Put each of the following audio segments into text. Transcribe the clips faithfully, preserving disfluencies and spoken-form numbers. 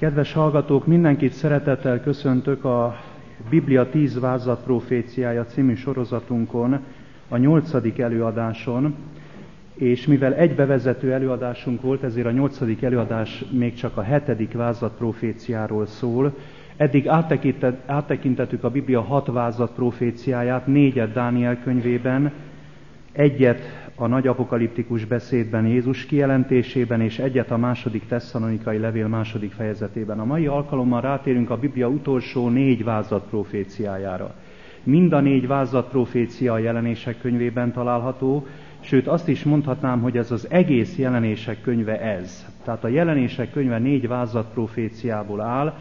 Kedves hallgatók, mindenkit szeretettel köszöntök a Biblia tíz vázlat proféciája című sorozatunkon, a nyolcadik előadáson, és mivel egy bevezető előadásunk volt, ezért a nyolcadik előadás még csak a hetedik vázlat proféciáról szól. Eddig áttekintettük a Biblia hat vázlat proféciáját, négyet Dániel könyvében, egyet a nagy apokaliptikus beszédben Jézus kijelentésében, és egyet a második Tesszalonikai levél második fejezetében. A mai alkalommal rátérünk a Biblia utolsó négy vázlat proféciájára. Mind a négy vázlat profécia a Jelenések könyvében található, sőt azt is mondhatnám, hogy ez az egész Jelenések könyve ez. Tehát a Jelenések könyve négy vázlat proféciából áll.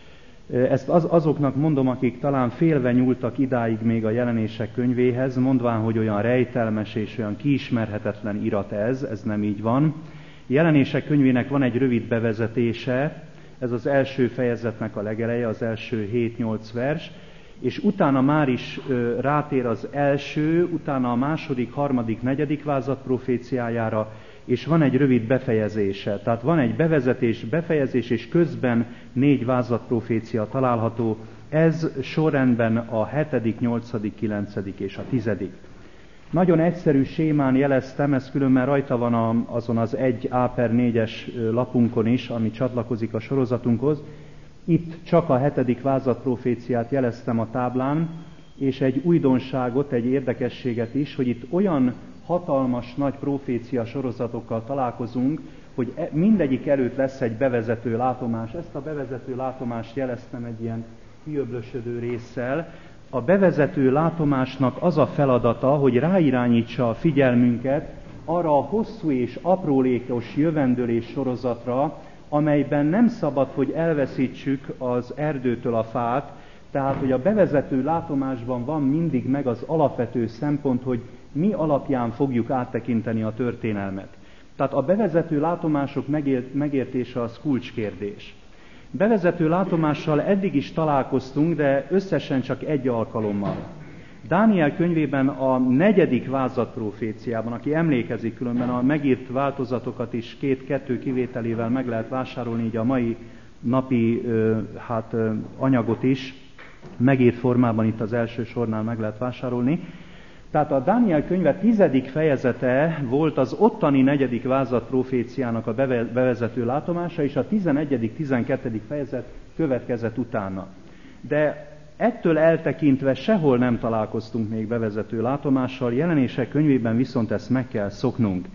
Ezt az, azoknak mondom, akik talán félve nyúltak idáig még a Jelenések könyvéhez, mondván, hogy olyan rejtelmes és olyan kiismerhetetlen irat ez, ez nem így van. Jelenések könyvének van egy rövid bevezetése, ez az első fejezetnek a legeleje, az első hét-nyolc vers, és utána már is ö, rátér az első, utána a második, harmadik, negyedik vázlat proféciájára, és van egy rövid befejezése. Tehát van egy bevezetés, befejezés, és közben négy vázlat profécia található. Ez sorrendben a hetedik, nyolcadik, kilencedik és a tizedik. Nagyon egyszerű sémán jeleztem, ez különben rajta van a, azon az egy á per négyes lapunkon is, ami csatlakozik a sorozatunkhoz. Itt csak a hetedik vázlat proféciát jeleztem a táblán, és egy újdonságot, egy érdekességet is, hogy itt olyan hatalmas, nagy profécia sorozatokkal találkozunk, hogy mindegyik előtt lesz egy bevezető látomás. Ezt a bevezető látomást jeleztem egy ilyen kiöblösödő résszel. A bevezető látomásnak az a feladata, hogy ráirányítsa a figyelmünket arra a hosszú és aprólékos jövendőlés sorozatra, amelyben nem szabad, hogy elveszítsük az erdőtől a fát, tehát, hogy a bevezető látomásban van mindig meg az alapvető szempont, hogy mi alapján fogjuk áttekinteni a történelmet. Tehát a bevezető látomások megért, megértése az kulcskérdés. Bevezető látomással eddig is találkoztunk, de összesen csak egy alkalommal. Dániel könyvében a negyedik vázlat proféciában, aki emlékezik, különben a megírt változatokat is két-kettő kivételével meg lehet vásárolni, így a mai napi hát, anyagot is megírt formában itt az első sornál meg lehet vásárolni. Tehát a Dániel könyve tizedik fejezete volt az ottani negyedik vázlat proféciának a bevezető látomása, és a tizenegyedik tizenkettedik fejezet következett utána. De ettől eltekintve sehol nem találkoztunk még bevezető látomással, Jelenések könyvében viszont ezt meg kell szoknunk.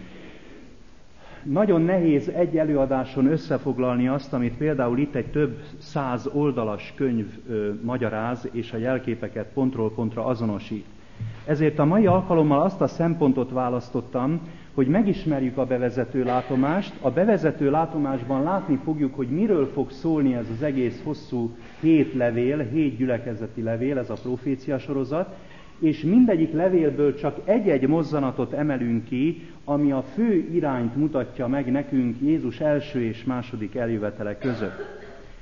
Nagyon nehéz egy előadáson összefoglalni azt, amit például itt egy több száz oldalas könyv ö, magyaráz, és a jelképeket pontról pontra azonosít. Ezért a mai alkalommal azt a szempontot választottam, hogy megismerjük a bevezető látomást. A bevezető látomásban látni fogjuk, hogy miről fog szólni ez az egész hosszú hét levél, hét gyülekezeti levél, ez a profécia sorozat, és mindegyik levélből csak egy-egy mozzanatot emelünk ki, ami a fő irányt mutatja meg nekünk Jézus első és második eljövetele között.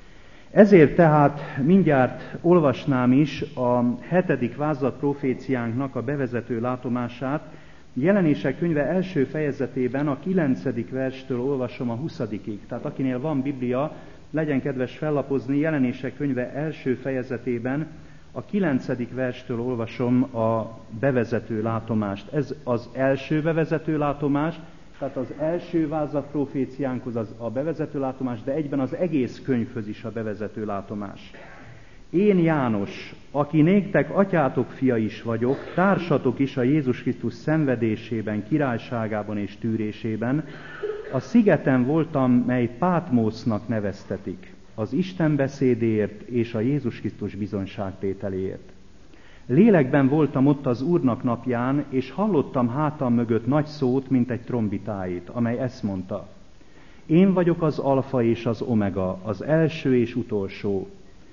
Ezért tehát mindjárt olvasnám is a hetedik vázlat proféciánknak a bevezető látomását. Jelenések könyve első fejezetében a kilencedik verstől olvasom a huszadikig. Tehát akinél van Biblia, legyen kedves fellapozni, Jelenések könyve első fejezetében a kilencedik verstől olvasom a bevezető látomást. Ez az első bevezető látomás, tehát az első vázlat proféciánkhoz az a bevezető látomás, de egyben az egész könyvhöz is a bevezető látomás. Én János, aki néktek atyátok fia is vagyok, társatok is a Jézus Krisztus szenvedésében, királyságában és tűrésében, a szigeten voltam, mely Pátmosznak neveztetik, az Isten beszédéért és a Jézus Krisztus bizonyságtételéért. Lélekben voltam ott az Úrnak napján, és hallottam hátam mögött nagy szót, mint egy trombitáit, amely ezt mondta: Én vagyok az alfa és az omega, az első és utolsó,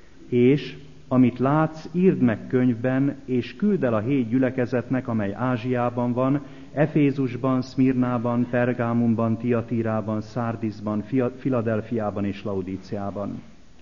és amit látsz, írd meg könyvben, és küld el a hét gyülekezetnek, amely Ázsiában van, Efézusban, Szmirnában, Pergámumban, Tiatírában, Szárdiszban, Filadelfiában és Laudíciában.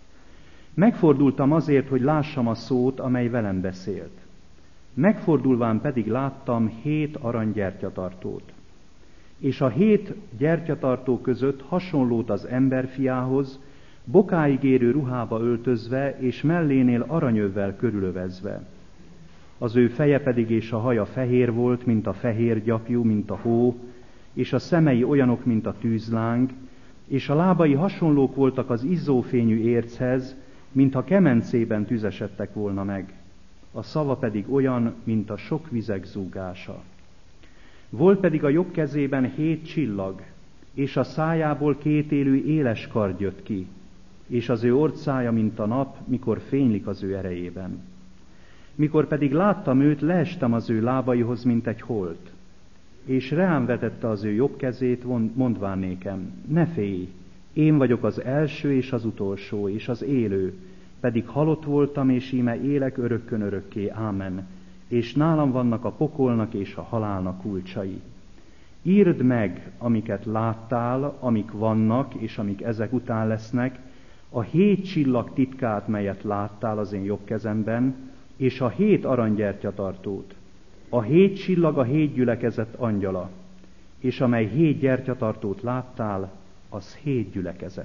Megfordultam azért, hogy lássam a szót, amely velem beszélt. Megfordulván pedig láttam hét aranygyertyatartót. És a hét gyertyatartó között hasonlót az emberfiához, bokáig érő ruhába öltözve, és mellénél aranyövvel körülövezve. Az ő feje pedig és a haja fehér volt, mint a fehér gyapjú, mint a hó, és a szemei olyanok, mint a tűzláng, és a lábai hasonlók voltak az izzófényű érchez, mintha kemencében tüzesedtek volna meg. A szava pedig olyan, mint a sok vizek zúgása. Volt pedig a jobb kezében hét csillag, és a szájából kétélű éles kard jött ki, és az ő orcája, mint a nap, mikor fénylik az ő erejében. Mikor pedig láttam őt, leestem az ő lábaihoz, mint egy holt, és rám vetette az ő jobb kezét, mondván nékem, ne félj, én vagyok az első és az utolsó, és az élő, pedig halott voltam, és íme élek örökkön örökké, ámen, és nálam vannak a pokolnak és a halálnak kulcsai. Írd meg, amiket láttál, amik vannak, és amik ezek után lesznek, a hét csillag titkát, melyet láttál az én jobb kezemben, és a hét aranygyertyatartót. A hét csillag a hét gyülekezet angyala, és amely hét gyertyatartót láttál, az hét gyülekezet.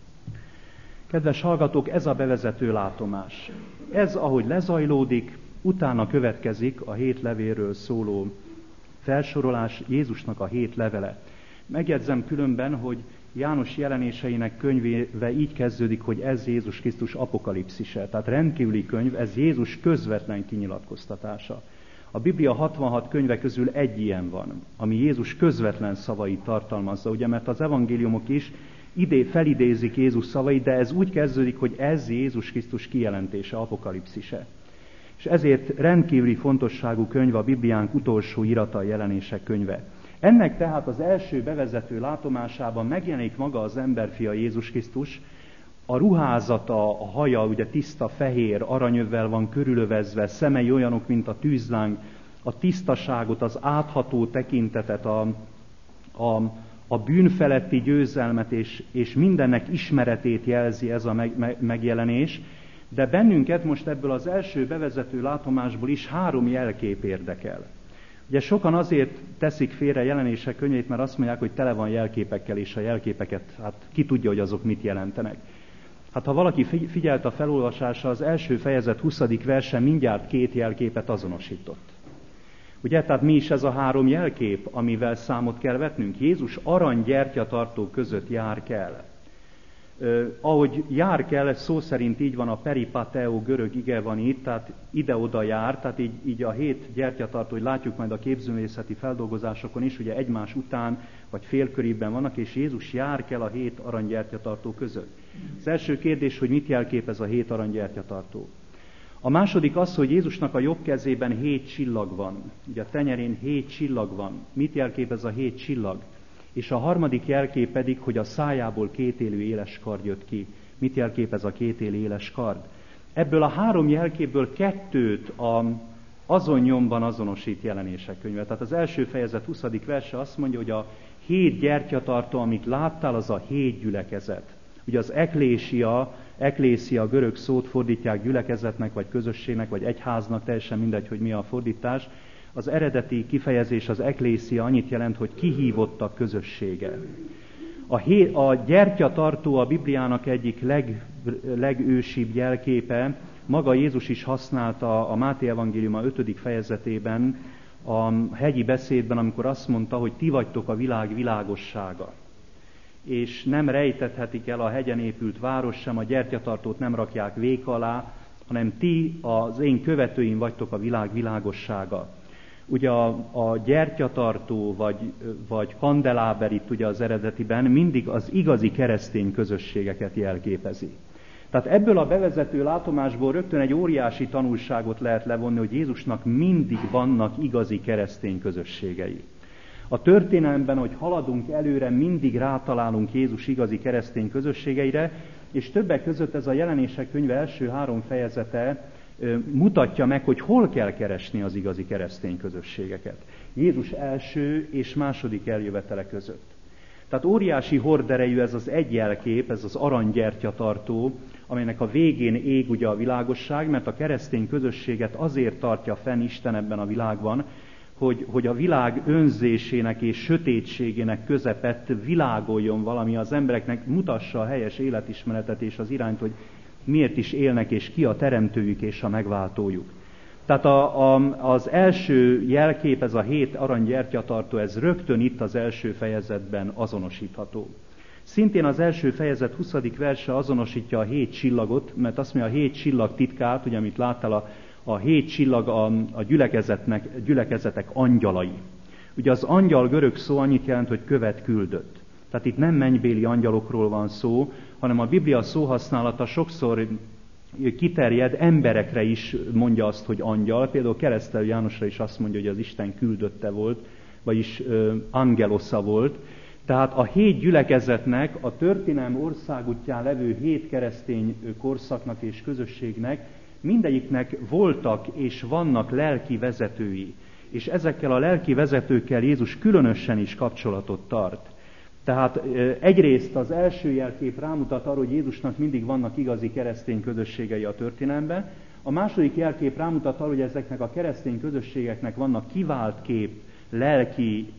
Kedves hallgatók, ez a bevezető látomás. Ez, ahogy lezajlódik, utána következik a hét levélről szóló felsorolás, Jézusnak a hét levele. Megjegyzem különben, hogy János jelenéseinek könyvébe így kezdődik, hogy ez Jézus Krisztus apokalipszise. Tehát rendkívüli könyv, ez Jézus közvetlen kinyilatkoztatása. A Biblia hatvanhat könyve közül egy ilyen van, ami Jézus közvetlen szavait tartalmazza, ugye, mert az evangéliumok is idé felidézik Jézus szavait, de ez úgy kezdődik, hogy ez Jézus Krisztus kijelentése, apokalipszise. És ezért rendkívüli fontosságú könyv a Bibliánk utolsó irata, a Jelenések könyve. Ennek tehát az első bevezető látomásában megjelenik maga az emberfia Jézus Krisztus, a ruházata, a haja ugye tiszta, fehér, aranyövvel van körülövezve, szemei olyanok, mint a tűzláng, a tisztaságot, az átható tekintetet, a, a, a bűnfeletti győzelmet és, és mindennek ismeretét jelzi ez a meg, meg, megjelenés, de bennünket most ebből az első bevezető látomásból is három jelkép érdekel. Ugye sokan azért teszik félre Jelenések könyvét, mert azt mondják, hogy tele van jelképekkel, és a jelképeket, hát ki tudja, hogy azok mit jelentenek. Hát ha valaki figyelt a felolvasásra, az első fejezet huszadik verse mindjárt két jelképet azonosított. Ugye, tehát mi is ez a három jelkép, amivel számot kell vetnünk? Jézus aranygyertyatartó között jár kell. Uh, ahogy jár kell, ez szó szerint így van, a peripateo görög ige van itt, tehát ide-oda jár, tehát így, így a hét gyertyatartó, hogy látjuk majd a képzőművészeti feldolgozásokon is, ugye egymás után, vagy félkörében vannak, és Jézus jár kell a hét aranygyertyatartó között. Az első kérdés, hogy mit jelképez a hét aranygyertyatartó. A második az, hogy Jézusnak a jobb kezében hét csillag van. Ugye a tenyerén hét csillag van. Mit jelképez a hét csillag? És a harmadik jelkép pedig, hogy a szájából kétélű éles kard jött ki. Mit jelképez a kétélű éles kard? Ebből a három jelképből kettőt a, azon nyomban azonosít Jelenések könyve. Tehát az első fejezet huszadik verse azt mondja, hogy a hét gyertyatartó, amit láttál, az a hét gyülekezet. Ugye az eklésia, eklésia a görög szót fordítják gyülekezetnek, vagy közösségnek, vagy egyháznak, teljesen mindegy, hogy mi a fordítás. Az eredeti kifejezés, az eklésia annyit jelent, hogy kihívottak közössége. A, hé, a gyertyatartó a Bibliának egyik leg, legősibb jelképe, maga Jézus is használta a Máté evangélium a ötödik fejezetében, a hegyi beszédben, amikor azt mondta, hogy ti vagytok a világ világossága. És nem rejtethetik el a hegyen épült város sem, a gyertyatartót nem rakják vék alá, hanem ti az én követőim vagytok a világ világossága. Ugye a, a gyertyatartó, vagy, vagy kandeláber itt ugye az eredetiben mindig az igazi keresztény közösségeket jelképezi. Tehát ebből a bevezető látomásból rögtön egy óriási tanulságot lehet levonni, hogy Jézusnak mindig vannak igazi keresztény közösségei. A történelemben, hogy haladunk előre, mindig rátalálunk Jézus igazi keresztény közösségeire, és többek között ez a Jelenések könyve első három fejezete mutatja meg, hogy hol kell keresni az igazi keresztény közösségeket. Jézus első és második eljövetele között. Tehát óriási horderejű ez az egy jelkép, ez az aranygyertyatartó, amelynek a végén ég ugye a világosság, mert a keresztény közösséget azért tartja fenn Isten ebben a világban, hogy, hogy a világ önzésének és sötétségének közepett világoljon valami az embereknek, mutassa a helyes életismeretet és az irányt, hogy miért is élnek, és ki a teremtőjük és a megváltójuk. Tehát a, a, az első jelkép, ez a hét aranygyertyatartó, ez rögtön itt az első fejezetben azonosítható. Szintén az első fejezet huszadik verse azonosítja a hét csillagot, mert azt mondja, a hét csillag titkát, ugye, amit láttál, a, a hét csillag a, a gyülekezetnek, gyülekezetek angyalai. Ugye az angyal görög szó annyit jelent, hogy követ küldött. Tehát itt nem mennybéli angyalokról van szó, hanem a Biblia szóhasználata sokszor kiterjed, emberekre is mondja azt, hogy angyal. Például Keresztelő Jánosra is azt mondja, hogy az Isten küldötte volt, vagyis uh, angelosza volt. Tehát a hét gyülekezetnek, a történelem országútján levő hét keresztény korszaknak és közösségnek mindegyiknek voltak és vannak lelki vezetői. És ezekkel a lelki vezetőkkel Jézus különösen is kapcsolatot tart. Tehát egyrészt az első jelkép rámutat arra, hogy Jézusnak mindig vannak igazi keresztény közösségei a történelemben. A második jelkép rámutat arra, hogy ezeknek a keresztény közösségeknek vannak kivált kép, lelki,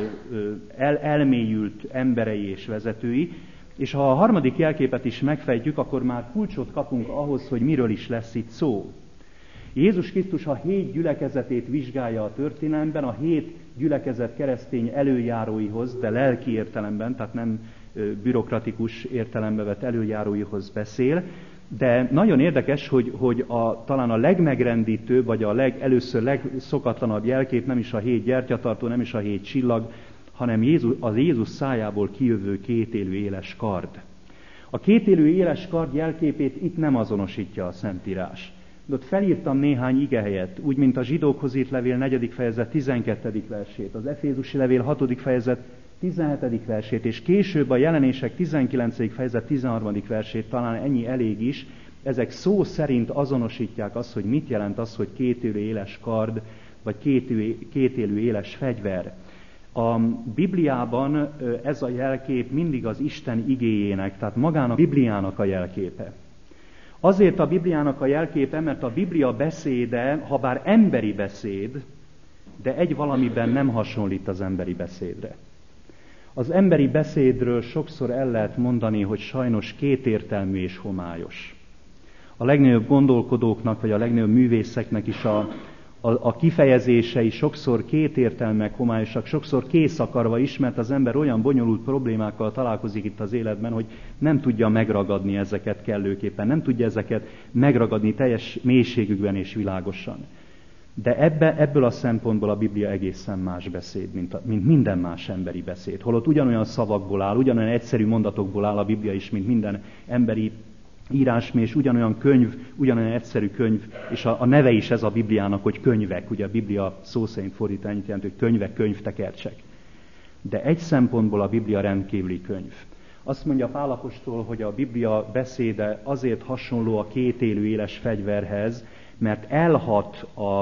el, elmélyült emberei és vezetői. És ha a harmadik jelképet is megfejtjük, akkor már kulcsot kapunk ahhoz, hogy miről is lesz itt szó. Jézus Krisztus a hét gyülekezetét vizsgálja a történelemben, a hét gyülekezet keresztény előjáróihoz, de lelki értelemben, tehát nem bürokratikus értelembe vett előjáróihoz beszél. De nagyon érdekes, hogy, hogy a, talán a legmegrendítőbb, vagy a leg, először legszokatlanabb jelkép nem is a hét gyertyatartó, nem is a hét csillag, hanem Jézus, az Jézus szájából kijövő kétélű éles kard. A kétélű éles kard jelképét itt nem azonosítja a Szentírás. De ott felírtam néhány igehelyet, úgy, mint a Zsidókhoz írt levél negyedik fejezet tizenkettedik versét, az Efézusi levél hatodik fejezet tizenhetedik versét, és később a Jelenések tizenkilencedik fejezet tizenharmadik versét, talán ennyi elég is. Ezek szó szerint azonosítják azt, hogy mit jelent az, hogy kétélű éles kard, vagy kétélű, kétélű éles fegyver. A Bibliában ez a jelkép mindig az Isten igéjének, tehát magának a Bibliának a jelképe. Azért a Bibliának a jelképe, mert a Biblia beszéde, ha bár emberi beszéd, de egy valamiben nem hasonlít az emberi beszédre. Az emberi beszédről sokszor el lehet mondani, hogy sajnos kétértelmű és homályos. A legnagyobb gondolkodóknak, vagy a legnagyobb művészeknek is a, a, a kifejezései sokszor kétértelműek, homályosak, sokszor kész akarva is, mert az ember olyan bonyolult problémákkal találkozik itt az életben, hogy nem tudja megragadni ezeket kellőképpen, nem tudja ezeket megragadni teljes mélységükben és világosan. De ebbe, ebből a szempontból a Biblia egészen más beszéd, mint, a, mint minden más emberi beszéd. Holott ugyanolyan szavakból áll, ugyanolyan egyszerű mondatokból áll a Biblia is, mint minden emberi írásmű, és ugyanolyan könyv, ugyanolyan egyszerű könyv, és a, a neve is ez a Bibliának, hogy könyvek. Ugye a Biblia szó szerint fordít annyit jelent, hogy könyvek, könyvtekercsek. De egy szempontból a Biblia rendkívüli könyv. Azt mondja Pál apostol, hogy a Biblia beszéde azért hasonló a kétélű éles fegyverhez, mert elhat a,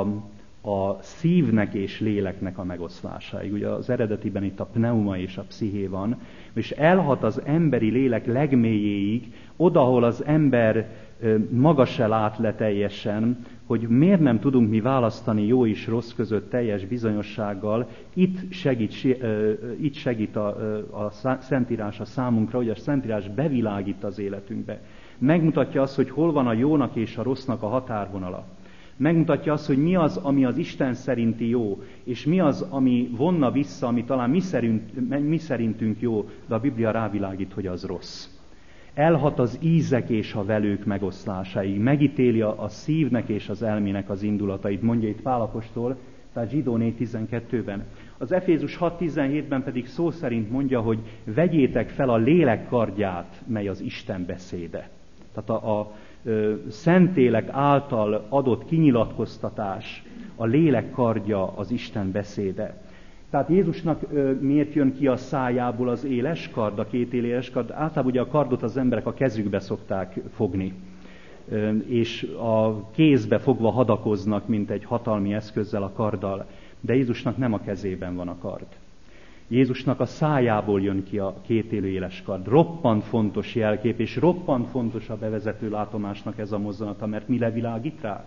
a szívnek és léleknek a megoszlásáig. Ugye az eredetiben itt a pneuma és a psziché van, és elhat az emberi lélek legmélyéig, oda, ahol az ember maga se lát le teljesen, hogy miért nem tudunk mi választani jó és rossz között teljes bizonyossággal. Itt segít, itt segít a, a Szentírás a számunkra, hogy a Szentírás bevilágít az életünkbe. Megmutatja azt, hogy hol van a jónak és a rossznak a határvonala. Megmutatja azt, hogy mi az, ami az Isten szerinti jó, és mi az, ami vonna vissza, ami talán mi, szerint, mi szerintünk jó, de a Biblia rávilágít, hogy az rossz. Elhat az ízek és a velők megoszlásáig, megítéli a szívnek és az elmének az indulatait, mondja itt Pál apostol, tehát Zsidó négy tizenkettőben. Az Efézus hat tizenhétben pedig szó szerint mondja, hogy vegyétek fel a lélek kardját, mely az Isten beszéde. Tehát a, a ö, Szentlélek által adott kinyilatkoztatás, a lélek kardja az Isten beszéde. Tehát Jézusnak ö, miért jön ki a szájából az éles kard, a két éles kard? Általában ugye a kardot az emberek a kezükbe szokták fogni, ö, és a kézbe fogva hadakoznak, mint egy hatalmi eszközzel a karddal. De Jézusnak nem a kezében van a kard. Jézusnak a szájából jön ki a kétélű éles kard. Roppant fontos jelkép, és roppant fontos a bevezető látomásnak ez a mozzanata, mert mi levilágít rá?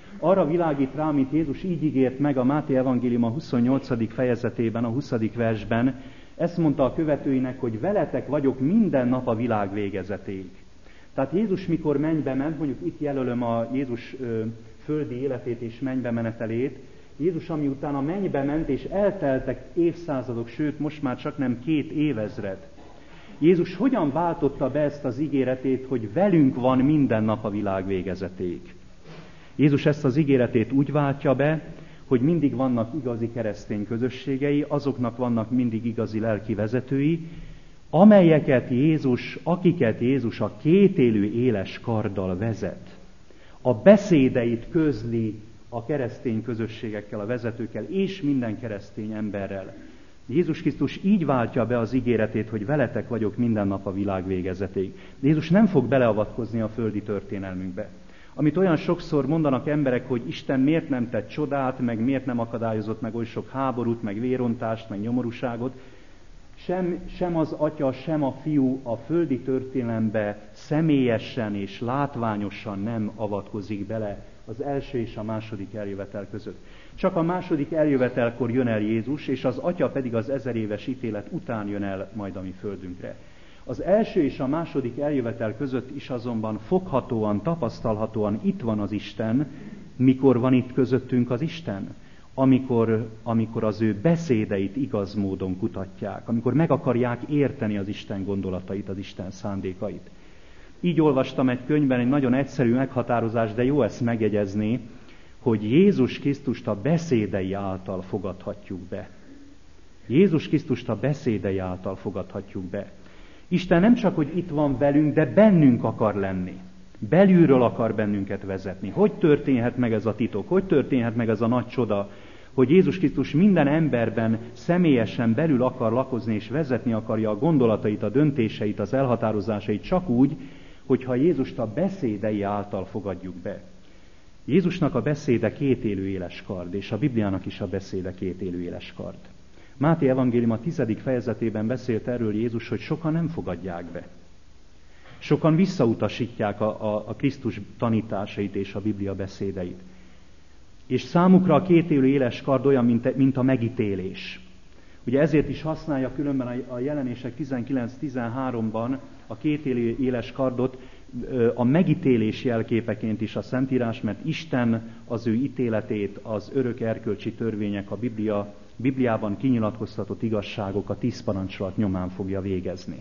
Arra világít rá, amit Jézus így ígért meg a Máté evangélium a huszonnyolcadik fejezetében, a huszadik versben. Ezt mondta a követőinek, hogy veletek vagyok minden nap a világ végezetéig. Tehát Jézus mikor mennybe ment, mondjuk itt jelölöm a Jézus ö, földi életét és mennybe menetelét, Jézus ami utána mennybe ment, és elteltek évszázadok, sőt most már csak nem két évezred. Jézus hogyan váltotta be ezt az ígéretét, hogy velünk van minden nap a világ végezetéig? Jézus ezt az ígéretét úgy váltja be, hogy mindig vannak igazi keresztény közösségei, azoknak vannak mindig igazi lelki vezetői, amelyeket Jézus, akiket Jézus a kétélű éles karddal vezet. A beszédeit közli a keresztény közösségekkel, a vezetőkkel és minden keresztény emberrel. Jézus Krisztus így váltja be az ígéretét, hogy veletek vagyok minden nap a világ végezetéig. Jézus nem fog beleavatkozni a földi történelmünkbe. Amit olyan sokszor mondanak emberek, hogy Isten miért nem tett csodát, meg miért nem akadályozott meg oly sok háborút, meg vérontást, meg nyomorúságot, sem, sem az Atya, sem a Fiú a földi történelembe személyesen és látványosan nem avatkozik bele az első és a második eljövetel között. Csak a második eljövetelkor jön el Jézus, és az Atya pedig az ezer éves ítélet után jön el majd a mi földünkre. Az első és a második eljövetel között is azonban foghatóan, tapasztalhatóan itt van az Isten. Mikor van itt közöttünk az Isten? Amikor, amikor az ő beszédeit igaz módon kutatják, amikor meg akarják érteni az Isten gondolatait, az Isten szándékait. Így olvastam egy könyvben egy nagyon egyszerű meghatározás, de jó ezt megjegyezni, hogy Jézus Krisztust a beszédei által fogadhatjuk be. Jézus Krisztust a beszédei által fogadhatjuk be. Isten nem csak, hogy itt van velünk, de bennünk akar lenni. Belülről akar bennünket vezetni. Hogy történhet meg ez a titok? Hogy történhet meg ez a nagy csoda, hogy Jézus Krisztus minden emberben személyesen belül akar lakozni és vezetni akarja a gondolatait, a döntéseit, az elhatározásait csak úgy, hogyha Jézust a beszédei által fogadjuk be. Jézusnak a beszéde kétélű éles kard, és a Bibliának is a beszéde kétélű éles kard. Máté evangélium a tizedik fejezetében beszélt erről Jézus, hogy sokan nem fogadják be. Sokan visszautasítják a, a, a Krisztus tanításait és a Biblia beszédeit. És számukra a kétélű éles kard olyan, mint, mint a megítélés. Ugye ezért is használja különben a, a jelenések tizenkilenc tizenháromban a kétélű éles kardot a megítélés jelképeként is a Szentírás, mert Isten az ő ítéletét, az örök erkölcsi törvények, a Biblia, Bibliában kinyilatkoztatott igazságok a tíz parancsolat nyomán fogja végezni.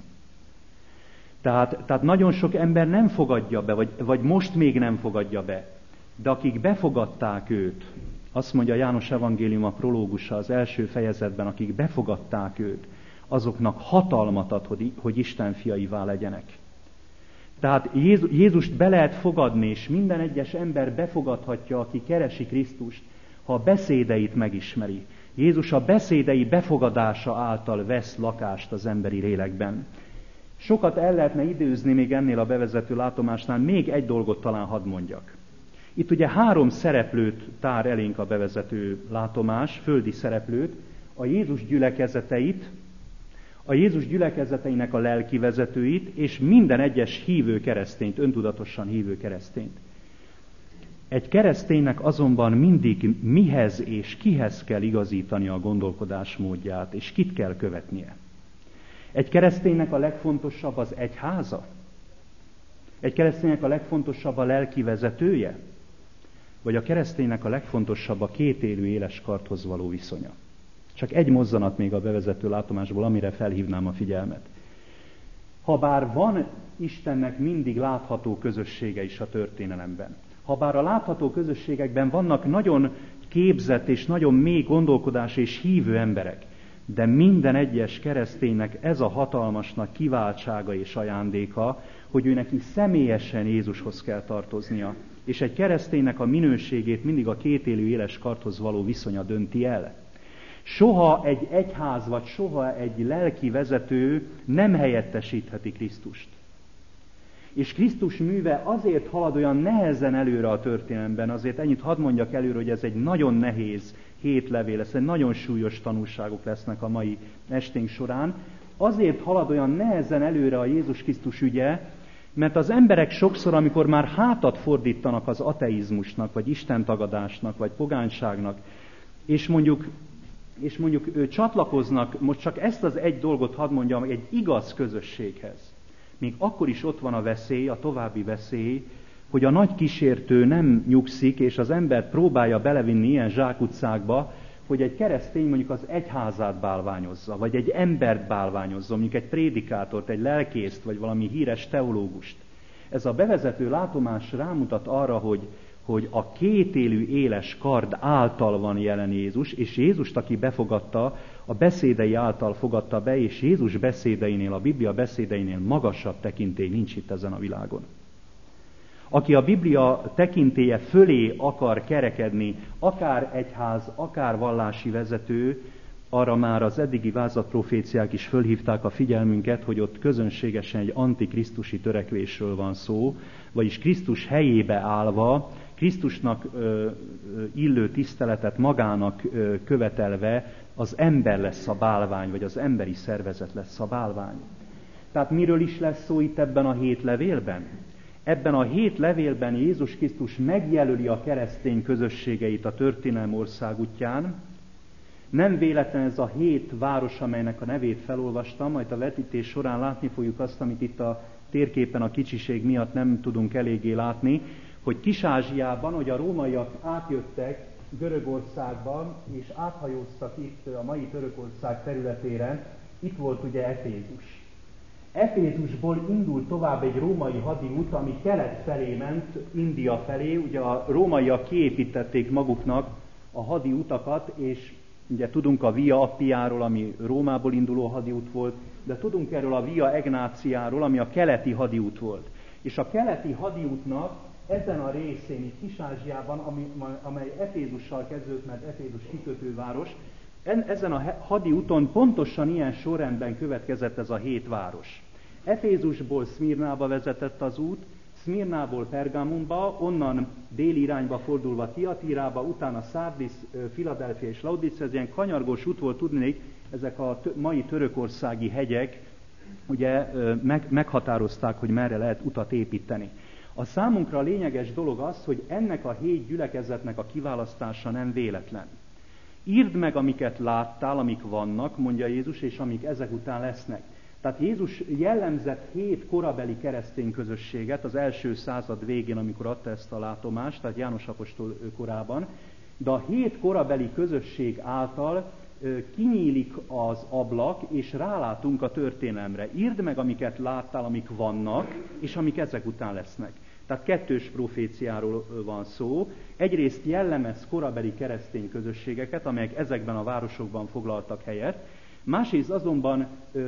Tehát, tehát nagyon sok ember nem fogadja be, vagy, vagy most még nem fogadja be, de akik befogadták őt, azt mondja János evangélium a prológusa az első fejezetben, akik befogadták őt, azoknak hatalmat ad, hogy, hogy Isten fiaivá legyenek. Tehát Jézust be lehet fogadni, és minden egyes ember befogadhatja, aki keresi Krisztust, ha a beszédeit megismeri. Jézus a beszédei befogadása által vesz lakást az emberi lélekben. Sokat el lehetne időzni még ennél a bevezető látomásnál, még egy dolgot talán hadd mondjak. Itt ugye három szereplőt tár elénk a bevezető látomás, földi szereplőt, a Jézus gyülekezeteit, a Jézus gyülekezeteinek a lelki vezetőit, és minden egyes hívő keresztényt, öntudatosan hívő keresztényt. Egy kereszténynek azonban mindig mihez és kihez kell igazítani a gondolkodásmódját, és kit kell követnie. Egy kereszténynek a legfontosabb az egyháza? Egy kereszténynek a legfontosabb a lelki vezetője? Vagy a kereszténynek a legfontosabb a kétélű éles kardhoz való viszonya? Csak egy mozzanat még a bevezető látomásból, amire felhívnám a figyelmet. Habár van Istennek mindig látható közössége is a történelemben, habár a látható közösségekben vannak nagyon képzett és nagyon mély gondolkodás és hívő emberek, de minden egyes kereszténynek ez a hatalmas nagy kiváltsága és ajándéka, hogy ő neki személyesen Jézushoz kell tartoznia, és egy kereszténynek a minőségét mindig a kétélű éles kardhoz való viszonya dönti el. Soha egy egyház, vagy soha egy lelki vezető nem helyettesítheti Krisztust. És Krisztus műve azért halad olyan nehezen előre a történelemben, azért ennyit hadd mondjak előre, hogy ez egy nagyon nehéz hétlevél, ez egy nagyon súlyos tanulságok lesznek a mai esténk során. Azért halad olyan nehezen előre a Jézus Krisztus ügye, Mert az emberek sokszor, amikor már hátat fordítanak az ateizmusnak, vagy istentagadásnak, vagy pogányságnak, és mondjuk, és mondjuk ő, csatlakoznak, most csak ezt az egy dolgot hadd mondjam, egy igaz közösséghez, még akkor is ott van a veszély, a további veszély, hogy a nagy kísértő nem nyugszik, és az ember próbálja belevinni ilyen zsákutcákba, hogy egy keresztény mondjuk az egyházát bálványozza, vagy egy embert bálványozza, mondjuk egy prédikátort, egy lelkészt, vagy valami híres teológust. Ez a bevezető látomás rámutat arra, hogy, hogy a kétélű éles kard által van jelen Jézus, és Jézust, aki befogadta, a beszédei által fogadta be, és Jézus beszédeinél, a Biblia beszédeinél magasabb tekintély nincs itt ezen a világon. Aki a Biblia tekintélye fölé akar kerekedni, akár egyház, akár vallási vezető, arra már az eddigi vázlatproféciák is fölhívták a figyelmünket, hogy ott közönségesen egy antikrisztusi törekvésről van szó, vagyis Krisztus helyébe állva, Krisztusnak ö, ö, illő tiszteletet magának ö, követelve az ember lesz a bálvány, vagy az emberi szervezet lesz a bálvány. Tehát miről is lesz szó itt ebben a hét levélben? Ebben a hét levélben Jézus Krisztus megjelöli a keresztény közösségeit a történelem országútján. Nem véletlen ez a hét város, amelynek a nevét felolvastam, majd a vetítés során látni fogjuk azt, amit itt a térképen a kicsiség miatt nem tudunk eléggé látni, hogy Kis-Ázsiában, hogy a rómaiak átjöttek Görögországban, és áthajóztak itt a mai Törökország területére, itt volt ugye Efézus. Efézusból indult tovább egy római hadiút, ami kelet felé ment, India felé. Ugye a rómaiak kiépítették maguknak a hadiutakat, és ugye tudunk a Via Appiáról, ami Rómából induló hadiút volt, de tudunk erről a Via Egnáciáról, ami a keleti hadiút volt. És a keleti hadiútnak ezen a részén, itt Kis-Ázsiában, ami, amely Efézussal kezdődött, mert Efézus kikötőváros, ezen a hadiúton pontosan ilyen sorrendben következett ez a hét város. Efézusból Szmirnába vezetett az út, Szmirnából Pergamunba, onnan déli irányba fordulva Tiatírába, utána Szárdis, Philadelphia és Laodicea, ez ilyen kanyargós út volt, tudnék, ezek a mai törökországi hegyek ugye meg, meghatározták, hogy merre lehet utat építeni. A számunkra lényeges dolog az, hogy ennek a hét gyülekezetnek a kiválasztása nem véletlen. Írd meg, amiket láttál, amik vannak, mondja Jézus, és amik ezek után lesznek. Tehát Jézus jellemzett hét korabeli keresztény közösséget az első század végén, amikor adta ezt a látomást, tehát János apostol korában, de a hét korabeli közösség által kinyílik az ablak, és rálátunk a történelemre. Írd meg, amiket láttál, amik vannak, és amik ezek után lesznek. Tehát kettős proféciáról van szó. Egyrészt jellemez korabeli keresztény közösségeket, amelyek ezekben a városokban foglaltak helyet. Másrészt azonban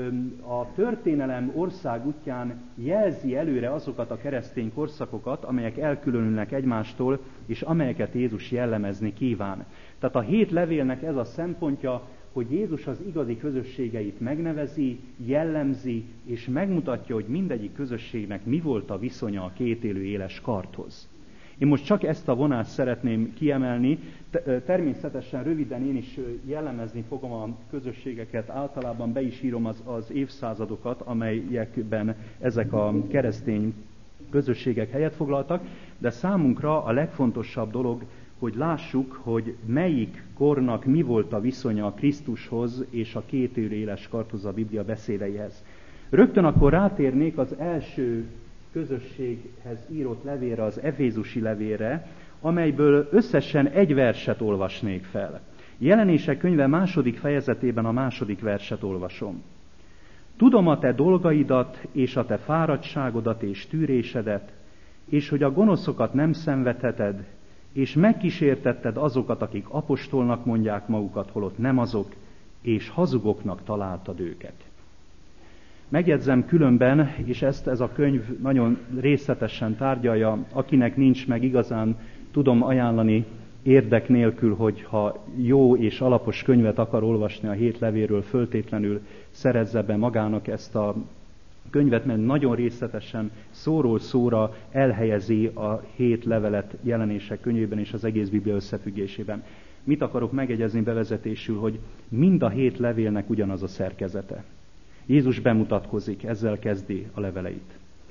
a történelem ország útján jelzi előre azokat a keresztény korszakokat, amelyek elkülönülnek egymástól, és amelyeket Jézus jellemezni kíván. Tehát a hét levélnek ez a szempontja, hogy Jézus az igazi közösségeit megnevezi, jellemzi, és megmutatja, hogy mindegyik közösségnek mi volt a viszonya a kétélű éles kardhoz. Én most csak ezt a vonást szeretném kiemelni, természetesen röviden én is jellemezni fogom a közösségeket, általában be is írom az, az évszázadokat, amelyekben ezek a keresztény közösségek helyet foglaltak, de számunkra a legfontosabb dolog, hogy lássuk, hogy melyik kornak mi volt a viszonya a Krisztushoz és a kétélű éles kardhoz, a Biblia beszédeihez. Rögtön akkor rátérnék az első közösséghez írott levélre, az efézusi levélre, amelyből összesen egy verset olvasnék fel. Jelenések könyve második fejezetében a második verset olvasom. Tudom a te dolgaidat, és a te fáradtságodat és tűrésedet, és hogy a gonoszokat nem szenvedheted, és megkísértetted azokat, akik apostolnak mondják magukat, holott nem azok, és hazugoknak találtad őket. Megjegyzem különben, és ezt ez a könyv nagyon részletesen tárgyalja, akinek nincs meg, igazán tudom ajánlani érdek nélkül, hogy ha jó és alapos könyvet akar olvasni a hét levéről, föltétlenül szerezze be magának ezt a könyvet, mert nagyon részletesen szóról szóra elhelyezi a hét levelet Jelenések könyvében és az egész Biblia összefüggésében. Mit akarok megegyezni bevezetésül, hogy mind a hét levélnek ugyanaz a szerkezete. Jézus bemutatkozik, ezzel kezdi a leveleit.